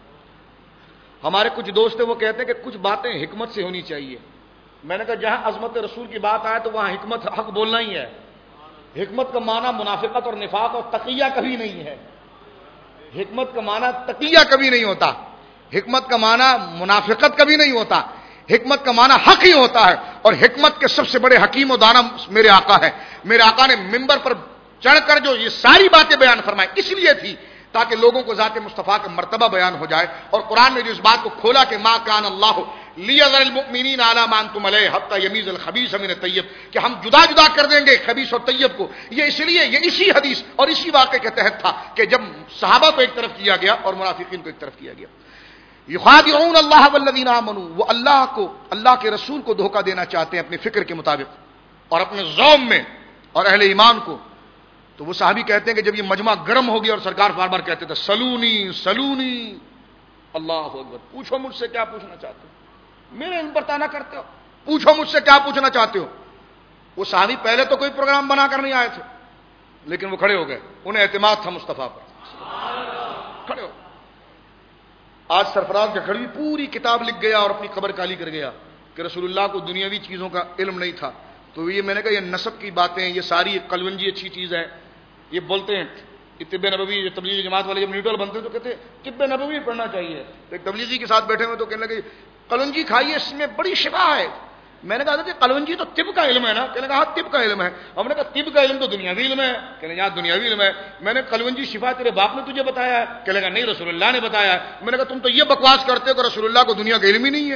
Speaker 1: ہمارے کچھ دوست ہیں وہ کہتے ہیں کہ کچھ باتیں حکمت سے ہونی چاہیے۔ میں نے کہا جہاں عظمت رسول کی بات آئے تو وہاں حکمت حق بولنا ہی ہے۔ حکمت کا معنی منافقت اور نفاق اور تقیہ کبھی نہیں ہے، حکمت کا معنی تقیہ کبھی نہیں ہوتا، حکمت کا معنی منافقت کبھی نہیں ہوتا، حکمت کا معنی حق ہی ہوتا ہے۔ اور حکمت کے سب سے بڑے حکیم و دانا میرے آقا ہے۔ میرے آقا نے منبر پر چڑھ کر جو یہ ساری باتیں بیان فرمائی اس لیے تھی تاکہ لوگوں کو ذات مصطفیٰ کا مرتبہ بیان ہو جائے، اور قرآن نے جو اس بات کو کھولا کہ ما کان اللہ لیذر المؤمنین علی ما انتم علیہ حتی یمیز الخبیث من الطیب، کہ ہم جدا جدا کر دیں گے خبیث اور طیب کو۔ یہ اس لیے یہ اسی حدیث اور اسی واقعے کے تحت تھا کہ جب صحابہ کو ایک طرف کیا گیا اور منافقین کو ایک طرف کیا گیا۔ یخادعون اللہ والذین آمنوا، وہ اللہ کو، اللہ کے رسول کو دھوکہ دینا چاہتے ہیں اپنے فکر کے مطابق اور اپنے ذوم میں، اور اہل ایمان کو۔ تو وہ صحابی کہتے ہیں کہ جب یہ مجمع گرم ہو گیا اور سرکار بار بار کہتے تھے سلونی سلونی، اللہ اکبر، پوچھو مجھ سے کیا پوچھنا چاہتے ہو، میرے علم پر تانا کرتے ہو، پوچھو مجھ سے کیا پوچھنا چاہتے ہو۔ وہ صحابی پہلے تو کوئی پروگرام بنا کر نہیں آئے تھے، لیکن وہ کھڑے ہو گئے، انہیں اعتماد تھا مصطفیٰ پر، کھڑے ہو۔ آج سرفراز کا کھڑی پوری کتاب لکھ گیا اور اپنی قبر کالی کر گیا کہ رسول اللہ کو دنیاوی چیزوں کا علم نہیں تھا۔ تو یہ میں نے کہا یہ نسب کی باتیں، یہ ساری کلونجی اچھی چیز ہے، یہ بولتے ہیں طب نبوی، تبلیغی جماعت والے جب نیوٹرل بنتے ہیں تو کہتے ہیں طب نبوی پڑھنا چاہیے۔ تو ایک تبلیغی کے ساتھ بیٹھے ہوئے تو کہنے لگے کلونجی کھائیے اس میں بڑی شفا ہے۔ میں نے کہا کہ کلونجی تو طب کا علم ہے نا؟ کہنے کہا طب کا علم ہے۔ ہم نے کہا طب کا علم تو دنیاوی علم ہے۔ کہنے یہاں دنیاوی علم ہے۔ میں نے کلونجی شفا تیرے باپ نے تجھے بتایا ہے؟ کہنے کہا نہیں رسول اللہ نے بتایا ہے۔ میں نے کہا تم تو یہ بکواس کرتے ہو کہ رسول اللہ کو دنیا کا علم ہی نہیں ہے۔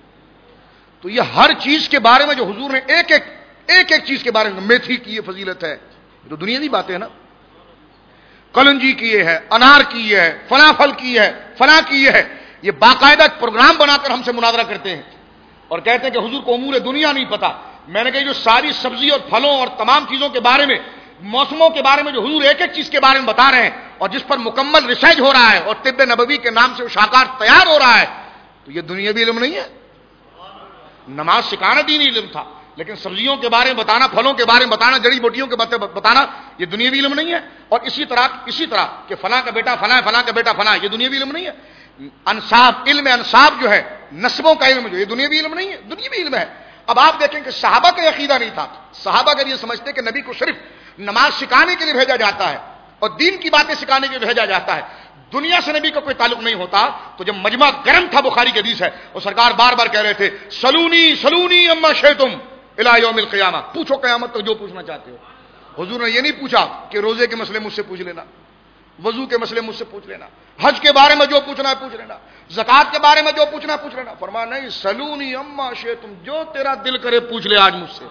Speaker 1: تو یہ ہر چیز کے بارے میں جو حضور نے ایک ایک چیز کے بارے میں، میتھی کی یہ فضیلت ہے، یہ تو دنیاوی باتیں ہیں نا، کلنجی کی یہ ہے، انار کی یہ ہے، فلاں پھل کی ہے، فلاں کی یہ ہے، یہ باقاعدہ پروگرام بنا کر ہم سے مناظرہ کرتے ہیں اور کہتے ہیں کہ حضور کو امور دنیا نہیں پتا. میں نے کہا جو ساری سبزی اور پھلوں اور تمام چیزوں کے بارے میں، موسموں کے بارے میں جو حضور ایک ایک چیز کے بارے میں بتا رہے ہیں اور جس پر مکمل ریسرچ ہو رہا ہے اور طب نبوی کے نام سے وہ شاہکار تیار ہو رہا ہے، تو یہ دنیاوی علم نہیں ہے. نماز سکھانا دینی علم تھا، لیکن سبزیوں کے بارے میں بتانا، پھلوں کے بارے میں بتانا، جڑی بوٹیوں کے بارے میں بتانا، یہ دنیاوی علم نہیں ہے. اور اسی طرح کہ فلاں کا بیٹا فلاں، فلاں کا بیٹا فلاں، یہ دنیاوی علم نہیں ہے. انساب، علم انساب جو ہے، نسبوں کا علم جو، یہ دنیاوی علم نہیں ہے، دنیاوی علم ہے. اب آپ دیکھیں کہ صحابہ کا عقیدہ نہیں تھا. صحابہ کے یہ سمجھتے کہ نبی کو صرف نماز سکھانے کے لیے بھیجا جاتا ہے اور دین کی باتیں سکھانے کے لیے بھیجا جاتا ہے، دنیا سے نبی کا کوئی تعلق نہیں ہوتا. تو جب مجمع گرم تھا، بخاری کی حدیث ہے، اور سرکار بار بار کہہ رہے تھے سلونی سلونی اما شئتم الی یوم القیامہ، پوچھو قیامت تک جو پوچھنا چاہتے ہو. حضور نے یہ نہیں پوچھا کہ روزے کے مسئلے مجھ سے پوچھ لینا، وضو کے مسئلے مجھ سے پوچھ لینا، حج کے بارے میں جو پوچھنا ہے پوچھ لینا، زکات کے بارے میں جو پوچھنا ہے پوچھ لینا. فرمایا نہیں، سلونی اما شئتم، جو تیرا دل کرے پوچھ لے آج مجھ سے.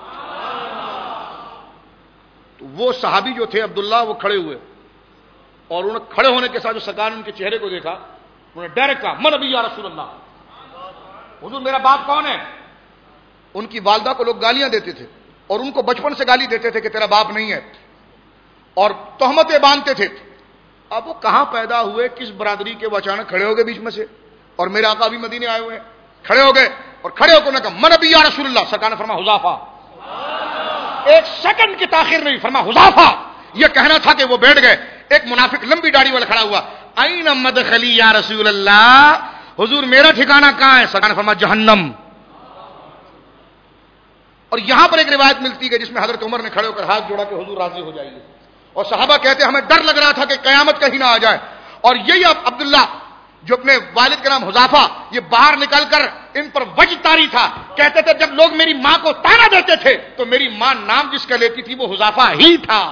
Speaker 1: تو وہ صحابی جو تھے عبداللہ، وہ کھڑے ہوئے اور انہوں نے کھڑے ہونے کے ساتھ جو سرکار نے ان کے چہرے کو دیکھا، انہوں نے ڈائریکٹ کہا من ابی یا رسول اللہ، حضور میرا باپ کون ہے؟ ان کی والدہ کو لوگ گالیاں دیتے تھے اور ان کو بچپن سے گالی دیتے تھے کہ تیرا باپ نہیں ہے، اور تہمتیں باندھتے تھے. اب وہ کہاں پیدا ہوئے، کس برادری کے، وہ اچانک کھڑے ہو گئے بیچ میں سے. اور میرے آقا بھی مدینے آئے ہوئے ہیں، کھڑے ہو گئے اور کھڑے ہو کر کہا من ابی یا رسول اللہ. سرکار نے فرمایا حذیفہ. ایک سیکنڈ کی تاخیر نہیں، فرمایا حذیفہ. یہ کہنا تھا کہ وہ بیٹھ گئے. ایک منافق لمبی داڑھی والا کھڑا ہوا، این مدخلی یا رسول اللہ، حضور میرا ٹھکانہ کہاں ہے؟ سرکار نے فرمایا جہنم. اور یہاں پر ایک روایت ملتی ہے جس میں حضرت عمر نے کھڑے ہو کر ہاتھ جوڑا کہ حضور راضی ہو جائیے. اور صحابہ کہتے ہیں ہمیں ڈر لگ رہا تھا کہ قیامت کہیں نہ آ جائے. اور یہی اب عبداللہ جو اپنے والد کا نام حذیفہ، یہ باہر نکل کر ان پر وجد طاری تھا. کہتے تھے جب لوگ میری ماں کو تانا دیتے تھے تو میری ماں نام جس کا لیتی تھی وہ حذیفہ ہی تھا.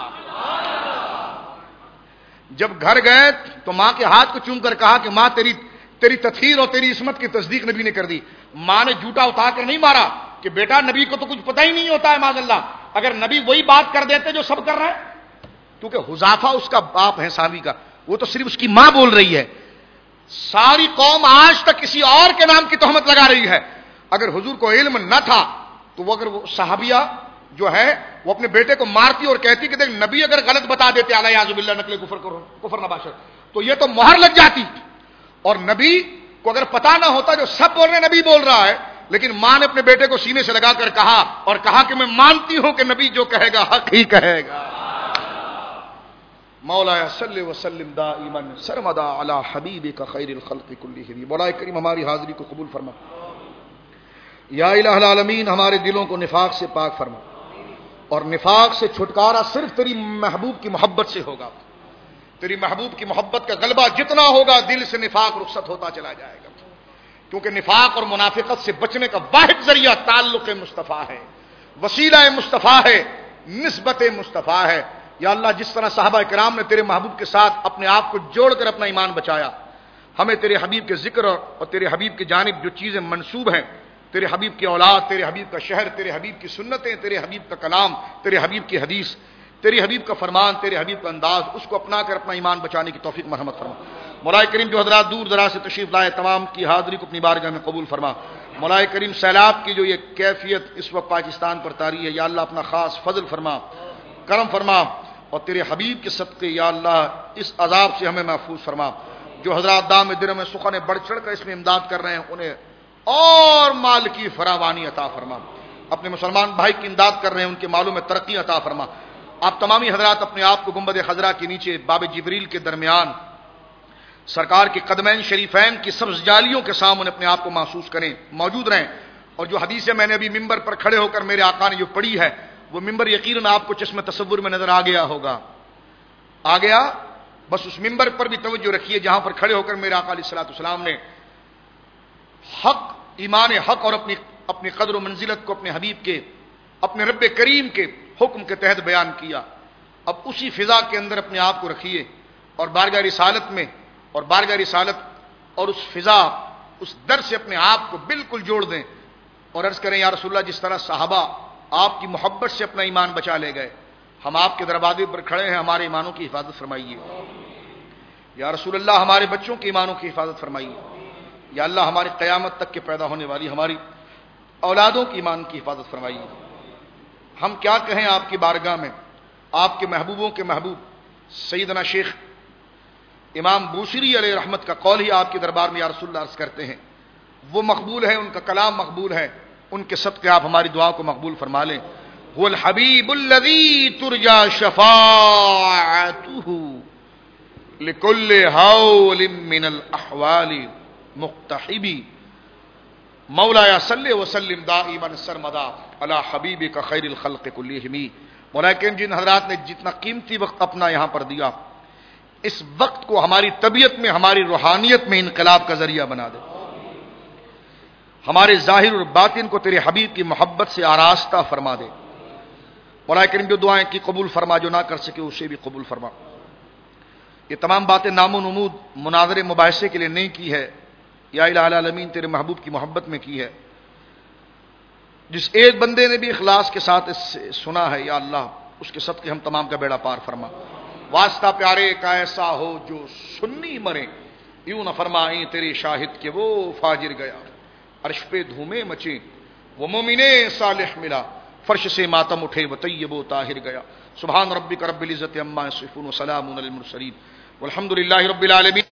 Speaker 1: جب گھر گئے تو ماں کے ہاتھ کو چوم کر کہا کہ ماں تیری تطہیر اور تیری عصمت کی تصدیق نبی نے کر دی. ماں نے جھوٹا اٹھا کر نہیں مارا کہ بیٹا نبی کو تو کچھ پتہ ہی نہیں ہوتا ہے معاذ اللہ، اگر نبی وہی بات کر دیتے جو سب کر رہے ہیں. کیونکہ حذیفہ اس کا باپ ہے صحابی کا، وہ تو صرف اس کی ماں بول رہی ہے. ساری قوم آج تک کسی اور کے نام کی تہمت لگا رہی ہے. اگر حضور کو علم نہ تھا تو وہ صحابیہ جو ہے وہ اپنے بیٹے کو مارتی اور کہتی کہ دیکھ نبی اگر غلط بتا دیتے الیاذ باللہ نقل کفر نباشر، تو یہ تو مہر لگ جاتی. اور نبی کو اگر پتا نہ ہوتا جو سب بول رہے ہیں نبی بول رہا ہے، لیکن ماں نے اپنے بیٹے کو سینے سے لگا کر کہا کہ میں مانتی ہوں کہ نبی جو کہے گا حق ہی کہے گا. مولایا صلی وسلم دائما سرمدا علی حبیبک خیر الخلق کلہم. مولا کریم ہماری حاضری کو قبول فرما. یا الہ العالمین ہمارے دلوں کو نفاق سے پاک فرما، اور نفاق سے چھٹکارا صرف تیری محبوب کی محبت سے ہوگا. تیری محبوب کی محبت کا غلبہ جتنا ہوگا دل سے نفاق رخصت ہوتا چلا جائے گا. کیونکہ نفاق اور منافقت سے بچنے کا واحد ذریعہ تعلق مصطفیٰ ہے، وسیلہ مصطفیٰ ہے، نسبت مصطفیٰ ہے. یا اللہ جس طرح صحابہ کرام نے تیرے محبوب کے ساتھ اپنے آپ کو جوڑ کر اپنا ایمان بچایا، ہمیں تیرے حبیب کے ذکر اور تیرے حبیب کی جانب جو چیزیں منسوب ہیں، تیرے حبیب کی اولاد، تیرے حبیب کا شہر، تیرے حبیب کی سنتیں، تیرے حبیب کا کلام، تیرے حبیب کی حدیث، تیرے حبیب کا فرمان، تیرے حبیب کا انداز، اس کو اپنا کر اپنا ایمان بچانے کی توفیق مرحمت فرما. مولا کریم جو حضرات دور دراز سے تشریف لائے تمام کی حاضری کو اپنی بارگاہ میں قبول فرما. مولا کریم سیلاب کی جو یہ کیفیت اس وقت پاکستان پر طاری ہے، یا اللہ اپنا خاص فضل فرما، کرم فرما، اور تیرے حبیب کے صدقے یا اللہ اس عذاب سے ہمیں محفوظ فرما. جو حضرات دام درم میں سخن بڑھ چڑھ کر اس میں امداد کر رہے ہیں انہیں اور مال کی فراوانی عطا فرما. اپنے مسلمان بھائی کی امداد کر رہے ہیں ان کے مالوں میں ترقی عطا فرما. آپ تمامی حضرات اپنے آپ کو گنبد خضرا کے نیچے باب جبریل کے درمیان سرکار کے قدمین شریفین کی سبز جالیوں کے سامنے اپنے آپ کو محسوس کریں، موجود رہیں. اور جو حدیثیں میں نے ابھی ممبر پر کھڑے ہو کر میرے آقا نے جو پڑھی ہے وہ ممبر یقیناً آپ کو چشم تصور میں نظر آ گیا ہوگا. آ گیا؟ بس اس ممبر پر بھی توجہ رکھیے جہاں پر کھڑے ہو کر میرے آقا علیہ الصلوۃ والسلام نے حق، ایمان حق اور اپنی قدر و منزلت کو اپنے حبیب کے، اپنے رب کریم کے حکم کے تحت بیان کیا. اب اسی فضا کے اندر اپنے آپ کو رکھیے اور بارگاہ رسالت میں اور بارگاہ رسالت اور اس فضا، اس در سے اپنے آپ کو بالکل جوڑ دیں اور عرض کریں یا رسول اللہ جس طرح صحابہ آپ کی محبت سے اپنا ایمان بچا لے گئے، ہم آپ کے دروازے پر کھڑے ہیں، ہمارے ایمانوں کی حفاظت فرمائیے. یا رسول اللہ ہمارے بچوں کے ایمانوں کی حفاظت فرمائیے. یا اللہ ہماری قیامت تک کے پیدا ہونے والی ہماری اولادوں کی ایمان کی حفاظت فرمائیے. ہم کیا کہیں آپ کی بارگاہ میں. آپ کے محبوبوں کے محبوب سیدنا شیخ امام بوشری علیہ رحمت کا قول ہی آپ کے دربار میں یا رسول اللہ عرض کرتے ہیں. وہ مقبول ہے, ان کا کلام مقبول ہے, ان کے صدقے آپ ہماری دعا کو مقبول فرما لیں. هو الحبیب الذی ترجا شفاعته لكل حول من الاحوال مقتحبی مولایا صلی وسلم دائما سرمدا علی حبیبک خیر الخلق کلہم. مولا کریم جن حضرات نے جتنا قیمتی وقت اپنا یہاں پر دیا, اس وقت کو ہماری طبیعت میں, ہماری روحانیت میں انقلاب کا ذریعہ بنا دے. ہمارے ظاہر اور باطن کو تیرے حبیب کی محبت سے آراستہ فرما دے. مولا کریم جو دعائیں کی قبول فرما, جو نہ کر سکے اسے بھی قبول فرما. یہ تمام باتیں نام و نمود مناظرے مباحثے کے لیے نہیں کی ہے, یا الہ العالمین تیرے محبوب کی محبت میں کی ہے. جس ایک بندے نے بھی اخلاص کے ساتھ اس سے سنا ہے, یا اللہ اس کے صدقے ہم تمام کا بیڑا پار فرما. واسطہ پیارے کا ایسا ہو جو سنی مرے, یوں نہ فرمائیں تیرے شاہد کے وہ فاجر گیا. عرش پہ دھومے مچے وہ مومن صالح ملا, فرش سے ماتم اٹھے وہ طیب و طاہر گیا. سبحان ربک رب العزت عما یصفون وسلام علی المرسلین والحمد للہ رب العالمین.